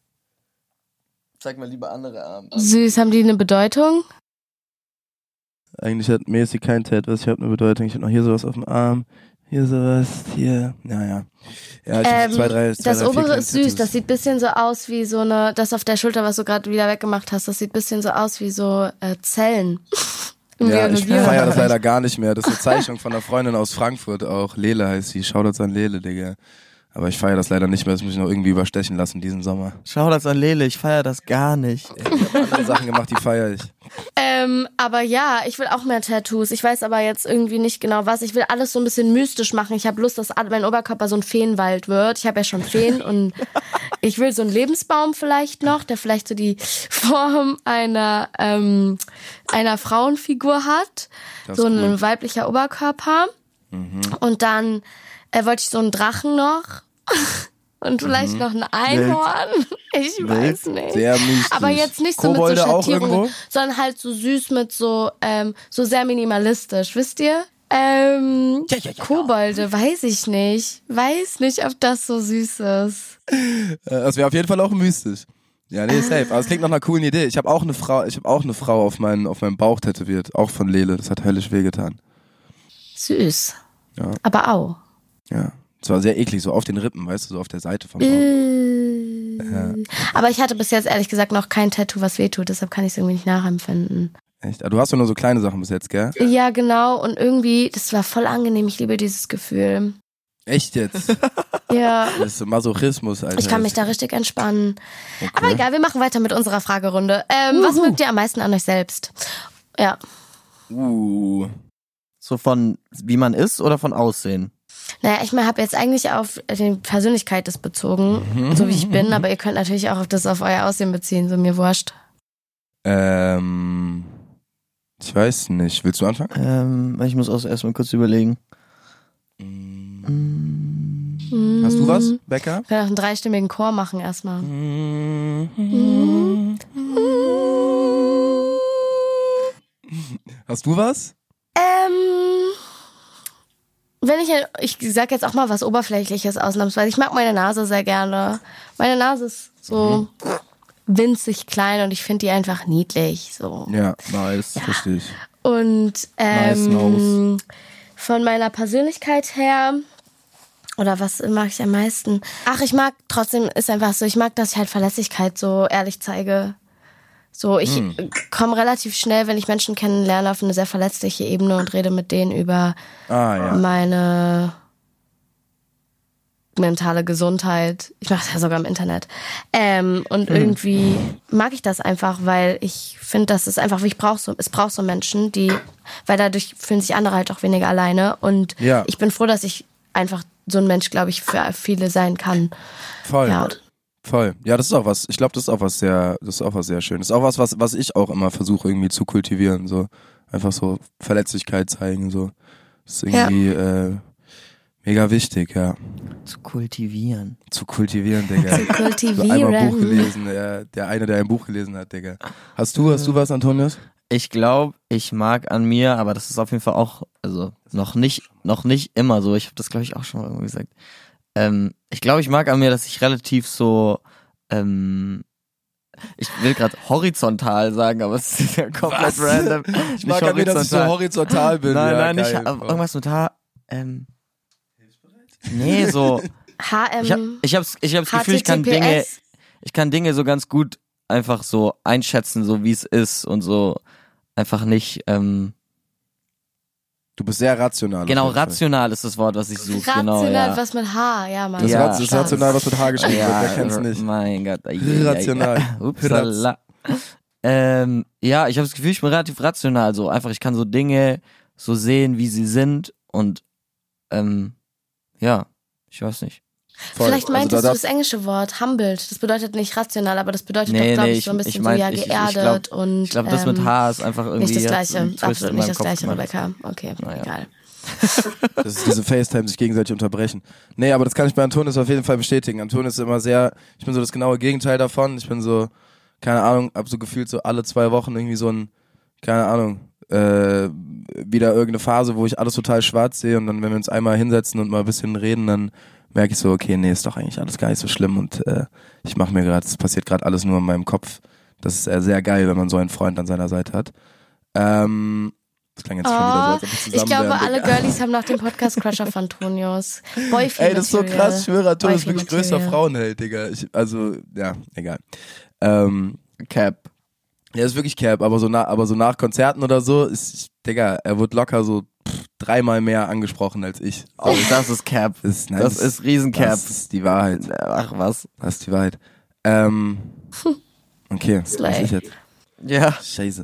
Zeig mal lieber andere Arme. Süß, haben die eine Bedeutung? Eigentlich hat mäßig kein Tattoos. Ich habe eine Bedeutung. Ich habe noch hier sowas auf dem Arm. Hier sowas. Hier. Naja. Ja, ich hab zwei, drei, das obere kleine ist süß. Tattoos. Das sieht ein bisschen so aus wie so eine, das auf der Schulter, was du gerade wieder weggemacht hast, das sieht ein bisschen so aus wie so Zellen. Ja, ich feiere das leider gar nicht mehr. Das ist eine Zeichnung von einer Freundin aus Frankfurt auch. Lele heißt sie. Shoutouts an Lele, Digga. Aber ich feiere das leider nicht mehr. Das muss ich noch irgendwie überstechen lassen diesen Sommer. Shoutouts an Lele, ich feiere das gar nicht. Ich habe andere Sachen gemacht, die feiere ich. Aber ja, ich will auch mehr Tattoos. Ich weiß aber jetzt irgendwie nicht genau was. Ich will alles so ein bisschen mystisch machen. Ich habe Lust, dass mein Oberkörper so ein Feenwald wird. Ich habe ja schon Feen und ich will so einen Lebensbaum vielleicht noch, der vielleicht so die Form einer Frauenfigur hat. So ein weiblicher Oberkörper. Mhm. Und dann wollte ich so einen Drachen noch. Und vielleicht noch ein Einhorn. Ich weiß nicht. Sehr mystisch. Aber jetzt nicht so Kobolde mit so auch Schattierungen, irgendwo? sondern halt so süß mit so sehr minimalistisch, wisst ihr? Kobolde, weiß ich nicht. Weiß nicht, ob das so süß ist. Das wäre auf jeden Fall auch mystisch. Ja, nee, safe. Aber es klingt nach einer coolen Idee. Ich habe auch eine Frau auf meinem Bauch tätowiert. Auch von Lele. Das hat höllisch wehgetan. Süß. Ja. Aber au. Ja. Es war sehr eklig, so auf den Rippen, weißt du, so auf der Seite vom Bauch. Ja. Aber ich hatte bis jetzt ehrlich gesagt noch kein Tattoo, was wehtut. Deshalb kann ich es irgendwie nicht nachempfinden. Echt? Aber du hast doch nur so kleine Sachen bis jetzt, gell? Ja, genau. Und irgendwie, das war voll angenehm. Ich liebe dieses Gefühl. Echt jetzt? Ja. Das ist so Masochismus, Alter. Ich kann mich da richtig entspannen. Okay. Aber egal, wir machen weiter mit unserer Fragerunde. Was mögt ihr am meisten an euch selbst? Ja. So von wie man ist oder von Aussehen? Naja, ich habe jetzt eigentlich auf die Persönlichkeit das bezogen, so wie ich bin, aber ihr könnt natürlich auch das auf euer Aussehen beziehen, so mir wurscht. Ich weiß nicht. Willst du anfangen? Ich muss auch erstmal kurz überlegen. Hast du was, Becca? Wir können auch einen 3-stimmigen Chor machen erstmal. Hast du was? Wenn ich sag jetzt auch mal was Oberflächliches ausnahmsweise. Ich mag meine Nase sehr gerne. Meine Nase ist so winzig klein und ich finde die einfach niedlich. So. Ja, nice, verstehe ich. Und Nice von meiner Persönlichkeit her, oder was mag ich am meisten? Ach, ich mag trotzdem, ist einfach so, ich mag, dass ich halt Verlässlichkeit so ehrlich zeige. So, ich komme relativ schnell, wenn ich Menschen kennenlerne, auf eine sehr verletzliche Ebene und rede mit denen über meine mentale Gesundheit. Ich mache das ja sogar im Internet. Und irgendwie mag ich das einfach, weil ich finde, das ist einfach, es braucht so Menschen, weil dadurch fühlen sich andere halt auch weniger alleine. Und ich bin froh, dass ich einfach so ein Mensch, glaube ich, für viele sein kann. Voll. Ja. Voll. Ja, das ist auch was. Ich glaube, das ist auch was sehr Schönes. Das ist auch was ich auch immer versuche irgendwie zu kultivieren. So einfach so Verletzlichkeit zeigen. So. Das ist irgendwie mega wichtig, ja. Zu kultivieren, Digga. Zu kultivieren. So einmal Buch gelesen, der ein Buch gelesen hat, Digga. Hast du was, Antonius? Ich glaube, ich mag an mir, aber das ist auf jeden Fall auch, also noch nicht immer so. Ich habe das, glaube ich, auch schon mal irgendwo gesagt. Ich glaube, ich mag an mir, dass ich relativ so, ich will gerade horizontal sagen, aber es ist ja komplett random. Ich mag an mir, dass ich so horizontal bin. Nein, nicht irgendwas mit H. Nee, so. HM. Ich hab's Gefühl, ich kann Dinge so ganz gut einfach so einschätzen, so wie es ist und so einfach nicht. Du bist sehr rational. Genau, rational ist das Wort, was ich suche. Rational, genau, ja. was mit H, ja, Mann. Das ist rational, was mit H geschrieben wird, wer kennt's nicht? Mein Gott. Rational. Upsala. Ja, ich habe das Gefühl, ich bin relativ rational, so einfach, ich kann so Dinge so sehen, wie sie sind und ja, ich weiß nicht. Voll. Vielleicht meintest du das englische Wort, humbled. Das bedeutet nicht rational, aber das bedeutet doch, glaube ich, so ein bisschen geerdet ich glaube, das mit H ist einfach irgendwie nicht das Gleiche. Absolut nicht das Gleiche, gemacht. Rebecca. Okay, egal. Das ist diese FaceTime, sich gegenseitig unterbrechen. Nee, aber das kann ich bei Antonius auf jeden Fall bestätigen. Antonius ist immer ich bin so das genaue Gegenteil davon. Ich bin so, keine Ahnung, hab so gefühlt so alle 2 Wochen irgendwie so ein, keine Ahnung, wieder irgendeine Phase, wo ich alles total schwarz sehe und dann, wenn wir uns einmal hinsetzen und mal ein bisschen reden, dann merke ich so, okay, nee, ist doch eigentlich alles gar nicht so schlimm und ich mache mir gerade, es passiert gerade alles nur in meinem Kopf. Das ist sehr geil, wenn man so einen Freund an seiner Seite hat. Das klang jetzt schon wieder so, als ob wir zusammen ich glaube, wären, alle Girlies haben nach dem Podcast Crush auf Antonius. Ey, das ist so krass, ich schwöre, Antonius ist wirklich größter Frauenheld, Digga. Ja, egal. Cap. Ja, ist wirklich Cap, aber so nach Konzerten oder so, Digga, er wird locker so 3-mal mehr angesprochen als ich. Oh, das ist Cap. Das ist Riesencap. Das ist die Wahrheit. Ach was. Das ist die Wahrheit. Okay, was ich jetzt? Ja. Scheiße.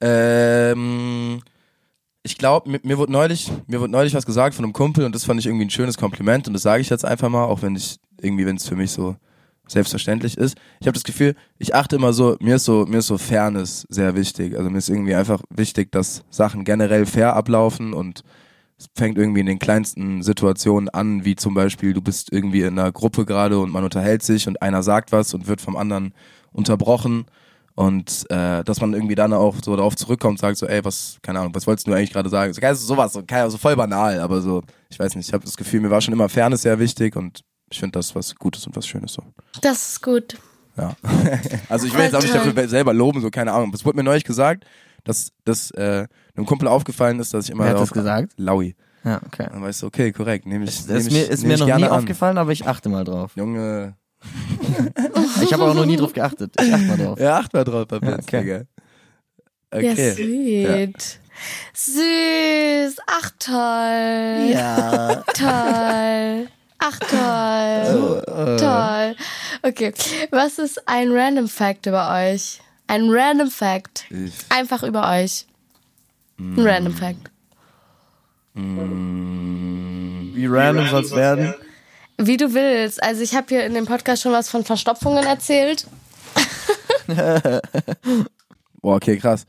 Ich glaube, mir wurde neulich was gesagt von einem Kumpel und das fand ich irgendwie ein schönes Kompliment und das sage ich jetzt einfach mal, auch wenn es für mich so selbstverständlich ist. Ich habe das Gefühl, ich achte immer so, mir ist so Fairness sehr wichtig. Also mir ist irgendwie einfach wichtig, dass Sachen generell fair ablaufen und es fängt irgendwie in den kleinsten Situationen an, wie zum Beispiel, du bist irgendwie in einer Gruppe gerade und man unterhält sich und einer sagt was und wird vom anderen unterbrochen Und dass man irgendwie dann auch so darauf zurückkommt und sagt so, ey, keine Ahnung, was wolltest du eigentlich gerade sagen? So, sowas, so voll banal, aber so, ich weiß nicht, ich habe das Gefühl, mir war schon immer Fairness sehr wichtig und ich finde das was Gutes und was Schönes so. Das ist gut. Ja. Also ich will jetzt auch nicht dafür selber loben, so keine Ahnung. Es wurde mir neulich gesagt, dass einem Kumpel aufgefallen ist, dass ich immer Wer hat das gesagt? Laui. Ja, okay. Dann weißt du, okay, korrekt, ist mir noch nie aufgefallen, aber ich achte mal drauf. Junge. Ich habe auch noch nie drauf geachtet. Ich achte mal drauf. Ja, acht mal drauf, Papier. Okay. Ja, sweet. Ja. Süß. Ach, toll. Ja. Toll. Ach, toll. Toll. Okay. Was ist ein Random Fact über euch? Ein Random Fact. Einfach über euch. Ein Random Fact. Wie random soll's werden? Wie du willst. Also ich habe hier in dem Podcast schon was von Verstopfungen erzählt. Boah, okay, krass.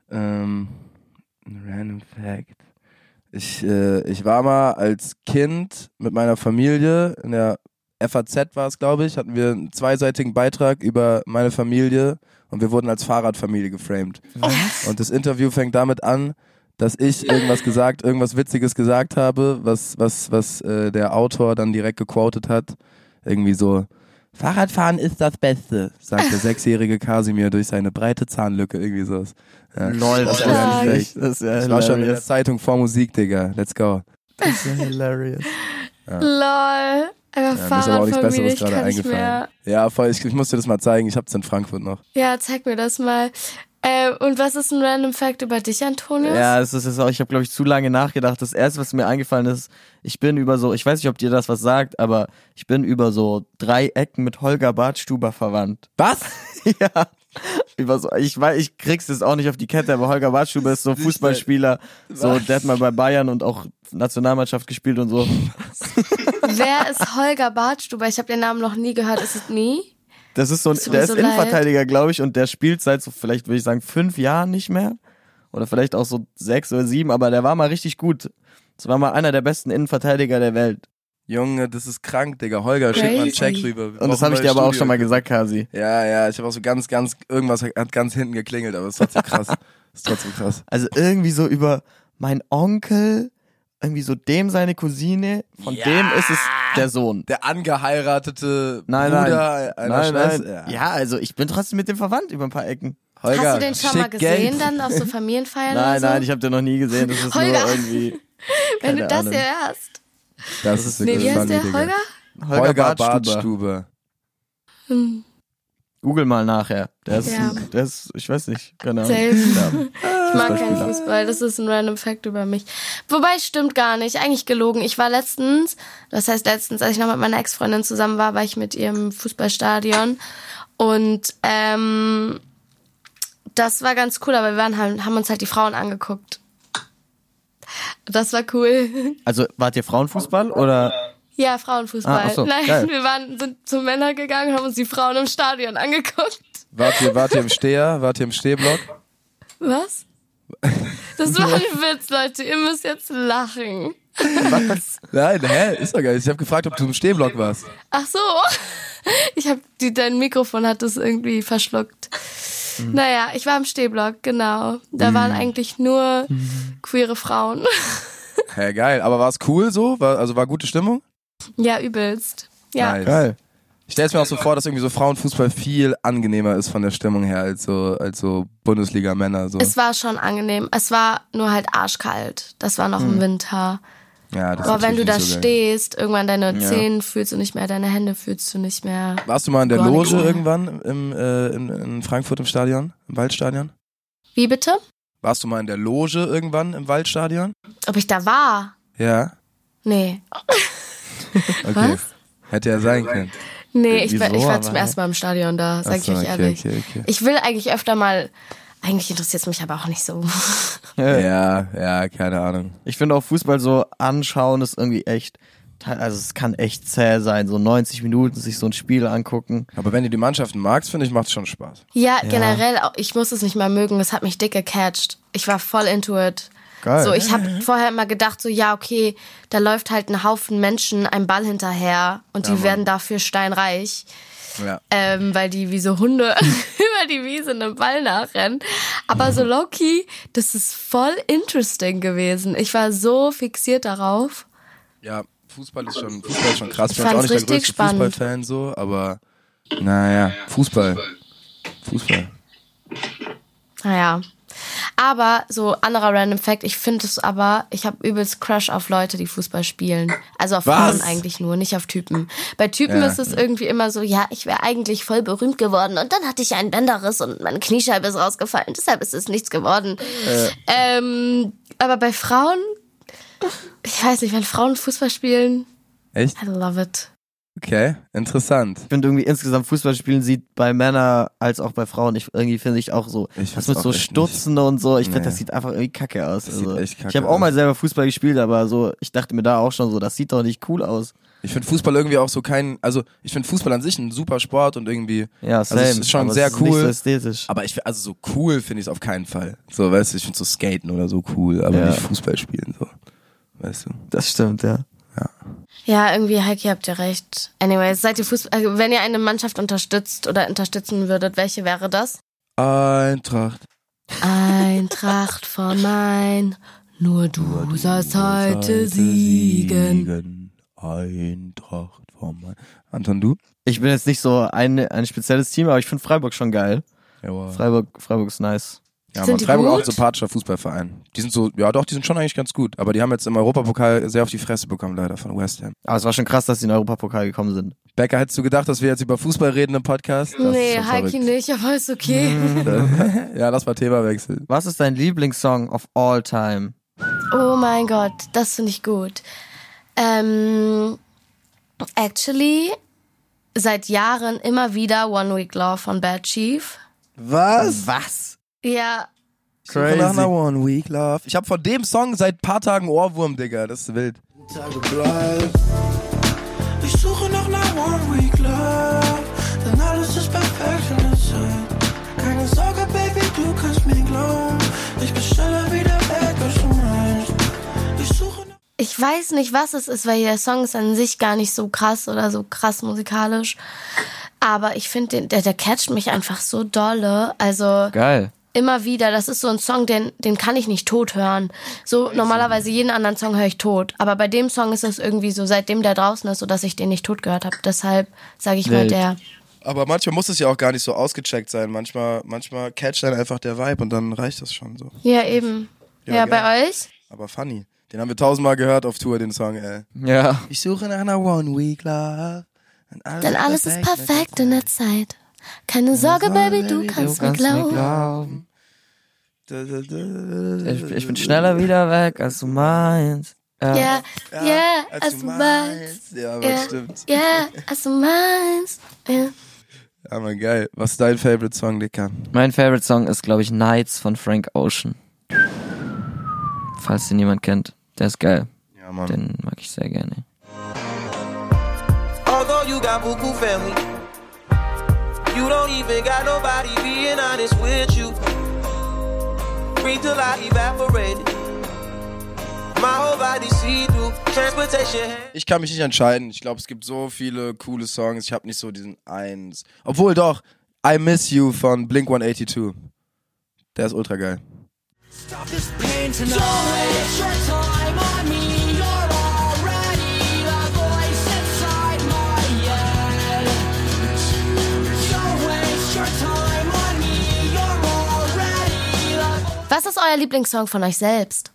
Random Fact. Ich war mal als Kind mit meiner Familie, in der FAZ war es, glaube ich, hatten wir einen zweiseitigen Beitrag über meine Familie und wir wurden als Fahrradfamilie geframed. Was? Und das Interview fängt damit an, dass ich irgendwas Witziges gesagt habe, was der Autor dann direkt gequotet hat. Irgendwie so, Fahrradfahren ist das Beste, sagt der 6-jährige Kasimir durch seine breite Zahnlücke, irgendwie sowas. Ja. Lol, das war ja nicht. Das war schon in der Zeitung vor Musik, Digga. Let's go. Das ist ja hilarious. Ja. Lol. Aber mir ist aber auch nichts Besseres gerade eingefallen. Mehr. Ja, voll, ich muss dir das mal zeigen. Ich hab's in Frankfurt noch. Ja, zeig mir das mal. Und was ist ein Random Fact über dich, Antonius? Ja, das ist jetzt auch, ich habe glaube ich zu lange nachgedacht. Das erste, was mir eingefallen ist, ich bin über so, ich weiß nicht, ob dir das was sagt, aber ich bin über so 3 Ecken mit Holger Badstuber verwandt. Was? Ja. Über so, ich krieg's jetzt auch nicht auf die Kette, aber Holger Badstuber ist so Fußballspieler, so, der hat mal bei Bayern und auch Nationalmannschaft gespielt und so. Wer ist Holger Badstuber? Ich habe den Namen noch nie gehört. Ist es nie? Das ist so, der ist Innenverteidiger, glaube ich, und der spielt seit so vielleicht, würde ich sagen, 5 Jahren nicht mehr. Oder vielleicht auch so 6 oder 7, aber der war mal richtig gut. Das war mal einer der besten Innenverteidiger der Welt. Junge, das ist krank, Digga. Holger, schick mal einen Check rüber. Und das habe ich dir aber auch schon mal gesagt, Kasi. Ja, ich habe auch so ganz, irgendwas hat ganz hinten geklingelt, aber es ist trotzdem krass. Also irgendwie so über mein Onkel, irgendwie so dem seine Cousine, von dem ist es der Sohn. Der angeheiratete Bruder einer Schwester. Ja, also ich bin trotzdem mit dem verwandt über ein paar Ecken. Holger, hast du den schon mal gesehen dann auf so Familienfeiern oder so? Nein, ich habe den noch nie gesehen. Das ist Holger. Nur irgendwie. Wenn du das hier hörst. Das ist wirklich wie heißt der? Holger Badstuber. Google mal nachher. Der ist, ich weiß nicht, keine Ahnung. Ich mag keinen Fußball, das ist ein random Fact über mich. Wobei, stimmt gar nicht, eigentlich gelogen. Ich war letztens, als ich noch mit meiner Ex-Freundin zusammen war ich mit ihr im Fußballstadion und das war ganz cool, aber wir haben uns halt die Frauen angeguckt. Das war cool. Also wart ihr Frauenfußball oder? Ja, Frauenfußball. Ach so, nein, geil. wir sind zu Männern gegangen, haben uns die Frauen im Stadion angeguckt. Wart ihr im Steher? Wart ihr im Stehblock? Was? Das war ein Witz, Leute. Ihr müsst jetzt lachen. Was? Nein, ist doch geil. Ich habe gefragt, ob du im Stehblock warst. Ach so. Dein Mikrofon hat das irgendwie verschluckt. Naja, ich war im Stehblock, genau. Da waren eigentlich nur queere Frauen. Hä, geil. Aber war es cool so? War gute Stimmung? Ja, übelst. Ja. Nice. Geil. Ich stelle es mir auch so vor, dass irgendwie so Frauenfußball viel angenehmer ist von der Stimmung her als so Bundesliga-Männer. So. Es war schon angenehm. Es war nur halt arschkalt. Das war noch im Winter. Ja, das aber wenn du da so stehst, irgendwann deine Zehen fühlst du nicht mehr, deine Hände fühlst du nicht mehr. Warst du mal in der Loge irgendwann in Frankfurt im Stadion, im Waldstadion? Wie bitte? Warst du mal in der Loge irgendwann im Waldstadion? Ob ich da war? Ja. Nee. Okay. Was? Hätte ja sein können. Nee, ich war zum ersten Mal im Stadion da, sag ich euch ehrlich. Okay. Ich will eigentlich öfter mal, eigentlich interessiert es mich aber auch nicht so. Ja, keine Ahnung. Ich finde auch Fußball so anschauen ist irgendwie echt, also es kann echt zäh sein, so 90 Minuten sich so ein Spiel angucken. Aber wenn du die Mannschaften magst, finde ich, macht es schon Spaß. Ja, generell, ich muss es nicht mal mögen, das hat mich dick gecatcht. Ich war voll into it. Geil. So, ich habe vorher immer gedacht, so ja, okay, da läuft halt ein Haufen Menschen einem Ball hinterher und die werden dafür steinreich. Ja. Weil die wie so Hunde über die Wiese einem Ball nachrennen. Aber so low-key, das ist voll interesting gewesen. Ich war so fixiert darauf. Ja, Fußball ist schon krass. Ich bin fand's auch nicht der richtig größte spannend. Fußballfan so, aber naja, Fußball. Naja. Aber so anderer Random Fact, ich habe übelst Crush auf Leute, die Fußball spielen. Also auf Frauen eigentlich nur, nicht auf Typen. Bei Typen ist es irgendwie immer so, ja, ich wäre eigentlich voll berühmt geworden und dann hatte ich einen Bänderriss und meine Kniescheibe ist rausgefallen, deshalb ist es nichts geworden. Aber bei Frauen, ich weiß nicht, wenn Frauen Fußball spielen, Echt? I love it. Okay, interessant. Ich finde irgendwie insgesamt Fußballspielen sieht bei Männern als auch bei Frauen, finde ich auch so, das mit so Stutzen und so, ich finde, das sieht einfach irgendwie kacke aus. Das sieht echt kacke ich habe auch mal selber Fußball gespielt, aber so, ich dachte mir da auch schon so, das sieht doch nicht cool aus. Ich finde Fußball irgendwie auch so ich finde Fußball an sich ein super Sport und irgendwie, ja, same, also es ist schon aber sehr es ist cool. Nicht so ästhetisch. Aber so cool finde ich es auf keinen Fall. So, weißt du, ich finde so Skaten oder so cool, aber nicht Fußball spielen, so. Weißt du? Das stimmt, ja. Ja, irgendwie, Heiki, habt ihr recht. Anyways, wenn ihr eine Mannschaft unterstützt oder unterstützen würdet, welche wäre das? Eintracht von Main, nur du sollst heute siegen. Eintracht von Main. Anton, du? Ich bin jetzt nicht so ein spezielles Team, aber ich finde Freiburg schon geil. Jawohl. Freiburg ist nice. Ja, Sind die Freiburg gut? auch ein sympathischer Fußballverein. Die sind die sind schon eigentlich ganz gut. Aber die haben jetzt im Europapokal sehr auf die Fresse bekommen, leider, von West Ham. Aber es war schon krass, dass die in den Europapokal gekommen sind. Becker, hättest du gedacht, dass wir jetzt über Fußball reden im Podcast? Das Nee, ist schon Heiki verrückt. nicht, aber ist okay. Ja, lass mal Thema wechseln. Was ist dein Lieblingssong of all time? Oh mein Gott, das finde ich gut. Actually, seit Jahren immer wieder One Week Love von Bad Chief. Was? Ja, Crazy. Nach einer One Week Love. Ich habe von dem Song seit ein paar Tagen Ohrwurm, Digga. Das ist wild. Ich suche nach einer One Week Love, denn alles ist perfekt in der Zeit. Keine Sorge, Baby, du kannst mir glauben. Ich bestelle wieder weg, was du meinst. Ich suche nach ich weiß nicht, was es ist, weil der Song ist an sich gar nicht so krass oder so krass musikalisch. Aber ich finde, der catcht mich einfach so dolle. Also Geil. immer wieder, das ist so ein Song, den kann ich nicht tot hören. So normalerweise jeden anderen Song höre ich tot. Aber bei dem Song ist es irgendwie so, seitdem der draußen ist, so dass ich den nicht tot gehört habe. Deshalb sage ich mal der. Aber manchmal muss es ja auch gar nicht so ausgecheckt sein. Manchmal catcht dann einfach der Vibe und dann reicht das schon so. Ja, eben. Ja, bei euch? Aber funny. Den haben wir 1000-mal gehört auf Tour, den Song, ey. Ja. Ich suche nach einer One Week Love. Denn alles ist perfekt in der Zeit. Keine Sorge, Baby, du kannst mir glauben. Ich bin schneller wieder weg, als du meinst. Ja, als du meinst. Ja, aber stimmt. Ja, als du meinst. Ja. Ja, man, geil. Was ist dein Favorite Song, Dicker? Mein Favorite Song ist, glaube ich, Nights von Frank Ocean. Falls den jemand kennt. Der ist geil. Ja, Mann. Den mag ich sehr gerne. Although you got Buku family, you don't even got nobody being honest with you. Breathe till I evaporated. My whole body see through. Transportation. Ich kann mich nicht entscheiden. Ich glaube, es gibt so viele coole Songs. Ich habe nicht so diesen eins. Obwohl doch, I Miss You von Blink-182. Der ist ultra geil. Stop this pain tonight. Don't waste your time on me. You're already the voice inside my head. Don't waste your time on me. You're already the voice. Was ist euer Lieblingssong von euch selbst?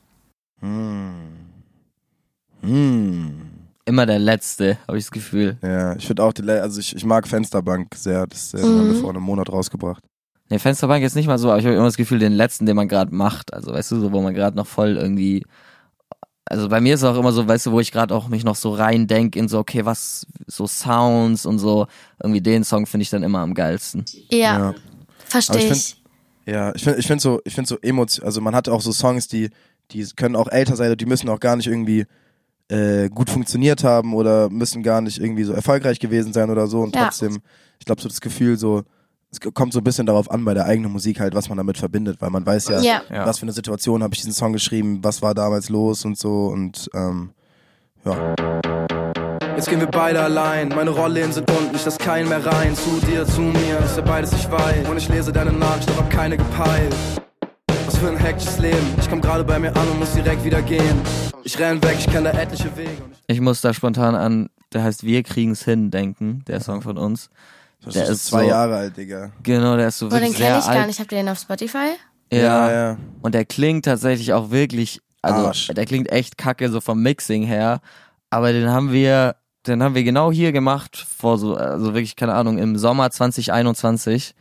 Immer der letzte, habe ich das Gefühl. Ja, ich finde auch, ich mag Fensterbank sehr. Den haben wir vor einem Monat rausgebracht. Ne, Fensterbank jetzt nicht mal so, aber ich habe immer das Gefühl, den letzten, den man gerade macht. Also, weißt du, so, wo man gerade noch voll irgendwie. Also bei mir ist es auch immer so, weißt du, wo ich gerade auch mich noch so rein denke in so, okay, was, so Sounds und so. Irgendwie den Song finde ich dann immer am geilsten. Ja. Verstehe ich. Ich finde so Emotionen, also man hat auch so Songs, die können auch älter sein, die müssen auch gar nicht irgendwie gut funktioniert haben oder müssen gar nicht irgendwie so erfolgreich gewesen sein oder so und trotzdem, ich glaube so das Gefühl so es kommt so ein bisschen darauf an, bei der eigenen Musik halt, was man damit verbindet, weil man weiß ja, was für eine Situation habe ich diesen Song geschrieben, was war damals los und so und ja. Jetzt gehen wir beide allein, meine Rollläden sind unten, ich lass keinen mehr rein. Zu dir, zu mir, ist ja beides nicht weit. Und ich lese deine Nachricht, doch hab keine gepeilt. Was für ein hektisches Leben, ich komm gerade bei mir an und muss direkt wieder gehen. Ich renn weg, ich kenn da etliche Wege. Ich muss da spontan an, der heißt Wir kriegen's hin denken, der Song von uns. Der ist 2 Jahre alt, Digga. Genau, der ist so wirklich sehr alt. Den kenn ich gar nicht, habt ihr den auf Spotify? Ja. Und der klingt tatsächlich auch wirklich, also der klingt echt kacke, so vom Mixing her. Aber den haben wir genau hier gemacht, vor so, also wirklich, keine Ahnung, im Sommer 2021.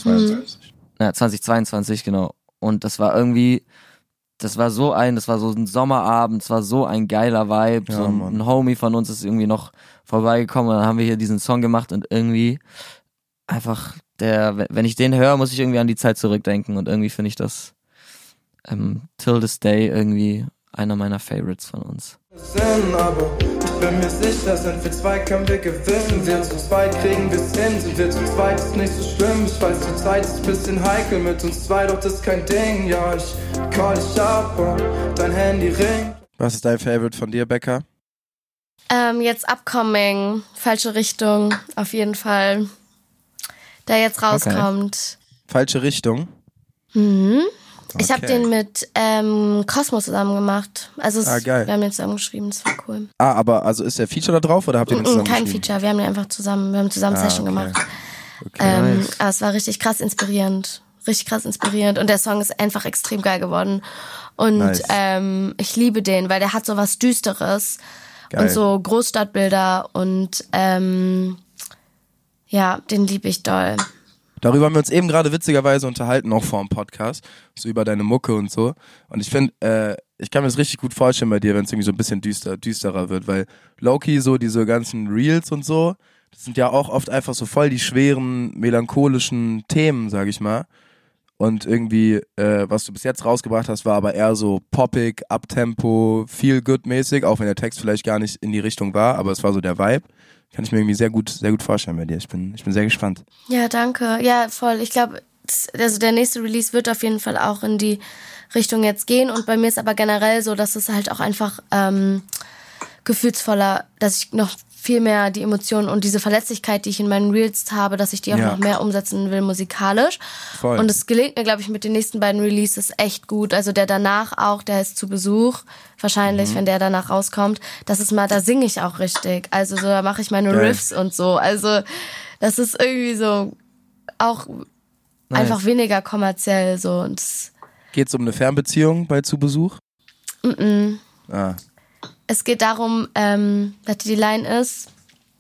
2022, genau. Und das war irgendwie, das war so ein Sommerabend, es war so ein geiler Vibe. Ja, so ein Homie von uns ist irgendwie noch vorbeigekommen und dann haben wir hier diesen Song gemacht und irgendwie einfach wenn ich den höre, muss ich irgendwie an die Zeit zurückdenken und irgendwie finde ich das till this day irgendwie einer meiner Favorites von uns. Aber ich bin mir sicher, sind wir 2, können wir gewinnen. Wir zu zweit kriegen wir's hin, sind wir zu zweit, ist nicht so schlimm. Ich weiß, zur Zeit ist ein bisschen heikel mit uns 2, doch das ist kein Ding. Ja, ich call dich ab und dein Handy ringt. Was ist dein Favorite von dir, Becca? Jetzt Upcoming, falsche Richtung, auf jeden Fall. Der jetzt rauskommt. Okay. Falsche Richtung? Mhm. Okay. Ich habe den mit Cosmo zusammen gemacht. Also geil. Wir haben den zusammen geschrieben, das war cool. Aber also ist der Feature da drauf oder habt ihr den zusammen Kein geschrieben? Feature, wir haben den einfach zusammen Session gemacht. Okay. Nice. Aber es war richtig krass inspirierend. Und der Song ist einfach extrem geil geworden. Und nice. Ich liebe den, weil der hat so was Düsteres. Geil. Und so Großstadtbilder und den liebe ich doll. Darüber haben wir uns eben gerade witzigerweise unterhalten, auch vor dem Podcast, so über deine Mucke und so. Und ich finde, ich kann mir das richtig gut vorstellen bei dir, wenn es irgendwie so ein bisschen düsterer wird, weil Low-Key so diese ganzen Reels und so, das sind ja auch oft einfach so voll die schweren, melancholischen Themen, sag ich mal. Und irgendwie, was du bis jetzt rausgebracht hast, war aber eher so poppig, Uptempo, feel-good-mäßig, auch wenn der Text vielleicht gar nicht in die Richtung war, aber es war so der Vibe. Kann ich mir irgendwie sehr gut vorstellen bei dir. Ich bin sehr gespannt. Ja, danke. Ja, voll. Ich glaube, also der nächste Release wird auf jeden Fall auch in die Richtung jetzt gehen. Und bei mir ist aber generell so, dass es halt auch einfach gefühlsvoller, dass ich noch viel mehr die Emotionen und diese Verletzlichkeit, die ich in meinen Reels habe, dass ich die auch noch mehr umsetzen will musikalisch. Voll. Und es gelingt mir, glaube ich, mit den nächsten beiden Releases echt gut. Also der danach auch, der ist zu Besuch, wahrscheinlich, wenn der danach rauskommt. Das ist mal, da singe ich auch richtig. Also so, da mache ich meine Riffs und so. Also das ist irgendwie so auch einfach weniger kommerziell so. Geht's um eine Fernbeziehung bei Zu Besuch? Es geht darum, dass die Line ist,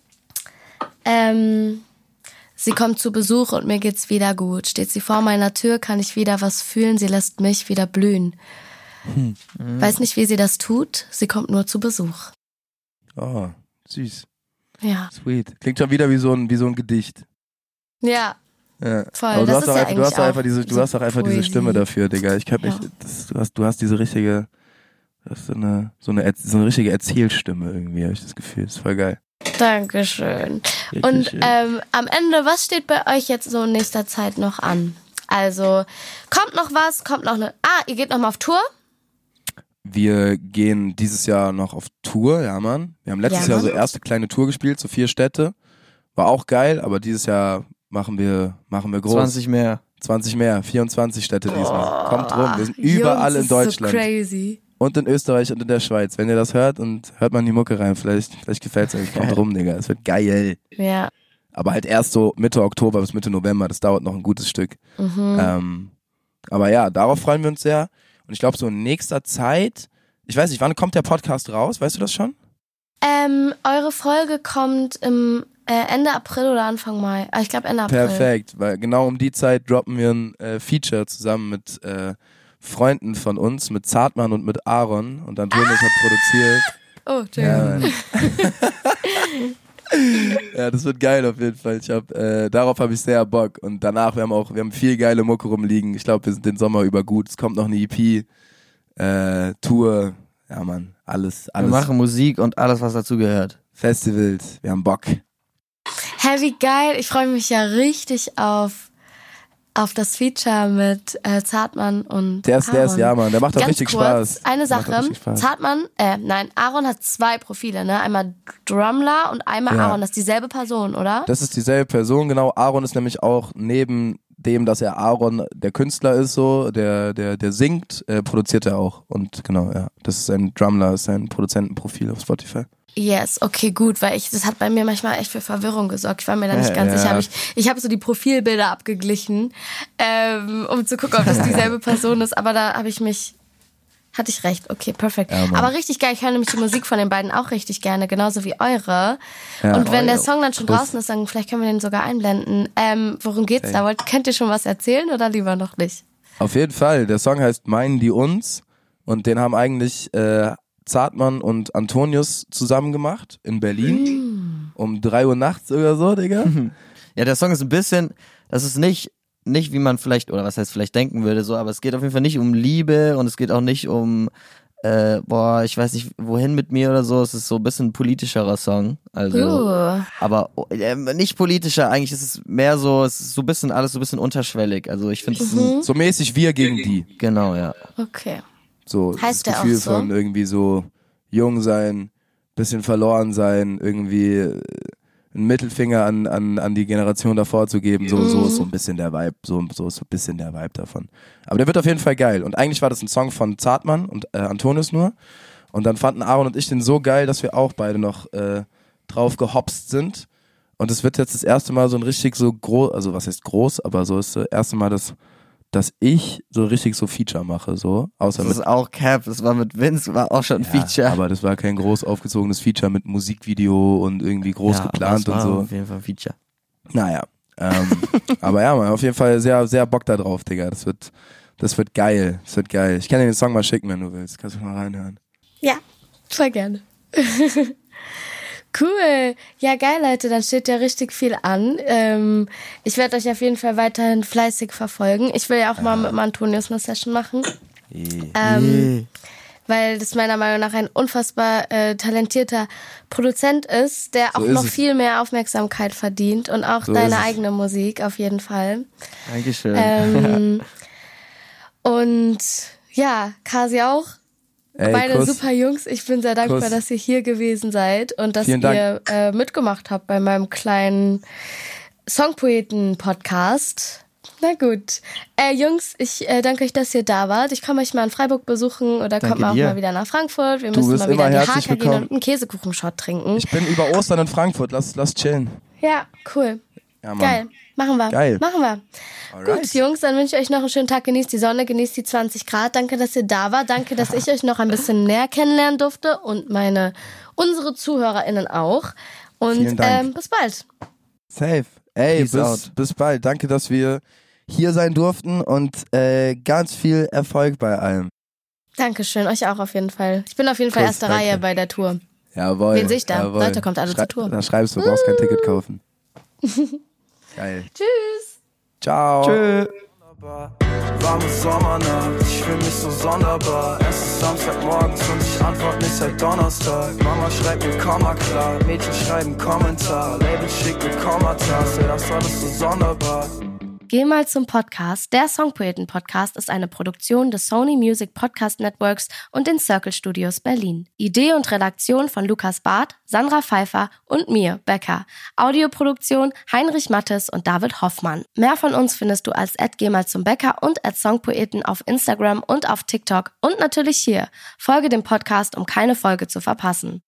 sie kommt zu Besuch und mir geht's wieder gut. Steht sie vor meiner Tür, kann ich wieder was fühlen, sie lässt mich wieder blühen. Weiß nicht, wie sie das tut, sie kommt nur zu Besuch. Oh, süß. Ja. Sweet. Klingt schon wieder wie so ein Gedicht. Ja. Voll. Aber du hast doch einfach diese Stimme dafür, Digga. Ich kann nicht, du hast diese richtige... Das ist so eine richtige Erzählstimme irgendwie, habe ich das Gefühl. Das ist voll geil. Dankeschön. Und am Ende, was steht bei euch jetzt so in nächster Zeit noch an? Also, kommt noch was? Ihr geht noch mal auf Tour? Wir gehen dieses Jahr noch auf Tour, ja Mann. Wir haben letztes Jahr so erste kleine Tour gespielt, so 4 Städte. War auch geil, aber dieses Jahr machen wir groß. 20 mehr, 24 Städte diesmal. Kommt rum, wir sind überall in Deutschland. So crazy. Und in Österreich und in der Schweiz. Wenn ihr das hört und hört man die Mucke rein, vielleicht gefällt's euch. Kommt rum, Digga. Es wird geil. Ja. Aber halt erst so Mitte Oktober bis Mitte November. Das dauert noch ein gutes Stück. Aber ja, darauf freuen wir uns sehr. Und ich glaube, so in nächster Zeit, ich weiß nicht, wann kommt der Podcast raus? Weißt du das schon? Eure Folge kommt im Ende April oder Anfang Mai. Ich glaube Ende April. Perfekt, weil genau um die Zeit droppen wir ein Feature zusammen mit Freunden von uns, mit Zartmann und mit Aaron, und Antonius hat produziert. Oh, Entschuldigung. Ja, das wird geil auf jeden Fall. Darauf habe ich sehr Bock. Und danach, wir haben viel geile Mucke rumliegen. Ich glaube, wir sind den Sommer über gut. Es kommt noch eine EP, Tour, ja Mann, alles. Wir machen Musik und alles, was dazu gehört. Festivals, wir haben Bock. Hä, wie geil. Ich freue mich ja richtig auf auf das Feature mit Zartmann und Der ist, ja, Mann, der macht auch Ganz richtig kurz, Spaß. Eine Der macht auch Sache, richtig Spaß. Aaron hat 2 Profile, ne? Einmal Drumler und einmal Ja. Aaron. Das ist dieselbe Person, oder? Das ist dieselbe Person, genau. Aaron ist nämlich auch neben dem, dass er Aaron der Künstler ist, so, der singt, produziert er auch. Und genau, ja. Das ist sein Drumler, ist sein Produzentenprofil auf Spotify. Yes, okay, gut, weil das hat bei mir manchmal echt für Verwirrung gesorgt. Ich war mir da nicht ganz sicher. Ich habe so die Profilbilder abgeglichen, um zu gucken, ob das dieselbe Person ist. Aber da hatte ich recht. Okay, perfekt. Ja, aber richtig geil. Ich höre nämlich die Musik von den beiden auch richtig gerne, genauso wie eure. Ja, und wenn der Song dann schon draußen ist, dann vielleicht können wir den sogar einblenden. Worum geht's da? Könnt ihr schon was erzählen oder lieber noch nicht? Auf jeden Fall. Der Song heißt Meinen die uns und den haben eigentlich Zartmann und Antonius zusammen gemacht in Berlin um 3 Uhr nachts oder so, Digga. Ja, der Song ist ein bisschen, das ist nicht wie man vielleicht, oder was heißt vielleicht denken würde, so, aber es geht auf jeden Fall nicht um Liebe und es geht auch nicht um, ich weiß nicht, wohin mit mir oder so. Es ist so ein bisschen ein politischerer Song. Also, aber nicht politischer, eigentlich ist es mehr so, es ist so ein bisschen, alles so ein bisschen unterschwellig. Also ich finde es So mäßig wir gegen die. Genau, ja. Okay. So Heißt das der Gefühl auch so? von irgendwie so jung sein, bisschen verloren sein, irgendwie einen Mittelfinger an die Generation davor zu geben. So ist so ein bisschen der Vibe, so ist ein bisschen der Vibe davon. Aber der wird auf jeden Fall geil. Und eigentlich war das ein Song von Zartmann und Antonius nur. Und dann fanden Aaron und ich den so geil, dass wir auch beide noch drauf gehopst sind. Und es wird jetzt das erste Mal so ein richtig so groß, also was heißt groß, aber so ist das erste Mal, dass ich so richtig so Feature mache, so. Außer Das ist auch Cap, das war mit Vince, war auch schon ein Feature. Aber das war kein groß aufgezogenes Feature mit Musikvideo und irgendwie groß geplant aber es war und so. auf jeden Fall ein Feature. Naja. Aber ja, man, auf jeden Fall sehr, sehr Bock da drauf, Digga. Das wird geil. Das wird geil. Ich kann dir den Song mal schicken, wenn du willst. Kannst du mal reinhören. Ja, voll gerne. Cool. Ja, geil, Leute. Dann steht ja richtig viel an. Ich werde euch auf jeden Fall weiterhin fleißig verfolgen. Ich will ja auch mal mit dem Antonius eine Session machen. Weil das meiner Meinung nach ein unfassbar talentierter Produzent ist, der auch noch viel mehr Aufmerksamkeit verdient und auch deine eigene Musik auf jeden Fall. Dankeschön. Und ja, Kasi auch. Ey, Beide Kuss. super Jungs. Ich bin sehr dankbar, Kuss. dass ihr hier gewesen seid und dass Vielen ihr mitgemacht habt bei meinem kleinen Songpoeten-Podcast. Na gut. Jungs, ich danke euch, dass ihr da wart. Ich komme euch mal in Freiburg besuchen oder kommt mal auch mal wieder nach Frankfurt. Wir müssen bist mal wieder in immer die herzlich HK gehen willkommen. und einen Käsekuchenshot trinken. Ich bin über Ostern in Frankfurt. Lass chillen. Ja, cool. Ja, Mann. Geil. Machen wir. Geil. Machen wir. Alright. Gut, Jungs, dann wünsche ich euch noch einen schönen Tag. Genießt die Sonne, genießt die 20 Grad. Danke, dass ihr da wart. Danke, dass ich euch noch ein bisschen näher kennenlernen durfte und unsere ZuhörerInnen auch. Und Vielen Dank. bis bald. Safe. Ey, Peace out. bis bald. Danke, dass wir hier sein durften und ganz viel Erfolg bei allem. Dankeschön, euch auch auf jeden Fall. Ich bin auf jeden Fall Kuss, erste danke. Reihe bei der Tour. Jawohl. Wen sehe ich da? Jawohl. Leute, kommt alle zur Tour. Da schreibst du, brauchst kein Ticket kaufen. Geil. Tschüss. Ciao. Tschö. Warme Sommernacht, ich fühl mich so sonderbar. Es ist Samstagmorgens und ich antwort nicht seit Donnerstag. Mama schreibt mir Komma klar, Mädchen schreiben Kommentar. Label schickt mir Kommatas, ja das war alles so sonderbar. Geh mal zum Podcast. Der Songpoeten-Podcast ist eine Produktion des Sony Music Podcast Networks und den Circle Studios Berlin. Idee und Redaktion von Lukas Barth, Sandra Pfeiffer und mir, Becker. Audioproduktion Heinrich Mattes und David Hoffmann. Mehr von uns findest du als @gehmalzumbecker und @Songpoeten auf Instagram und auf TikTok und natürlich hier. Folge dem Podcast, um keine Folge zu verpassen.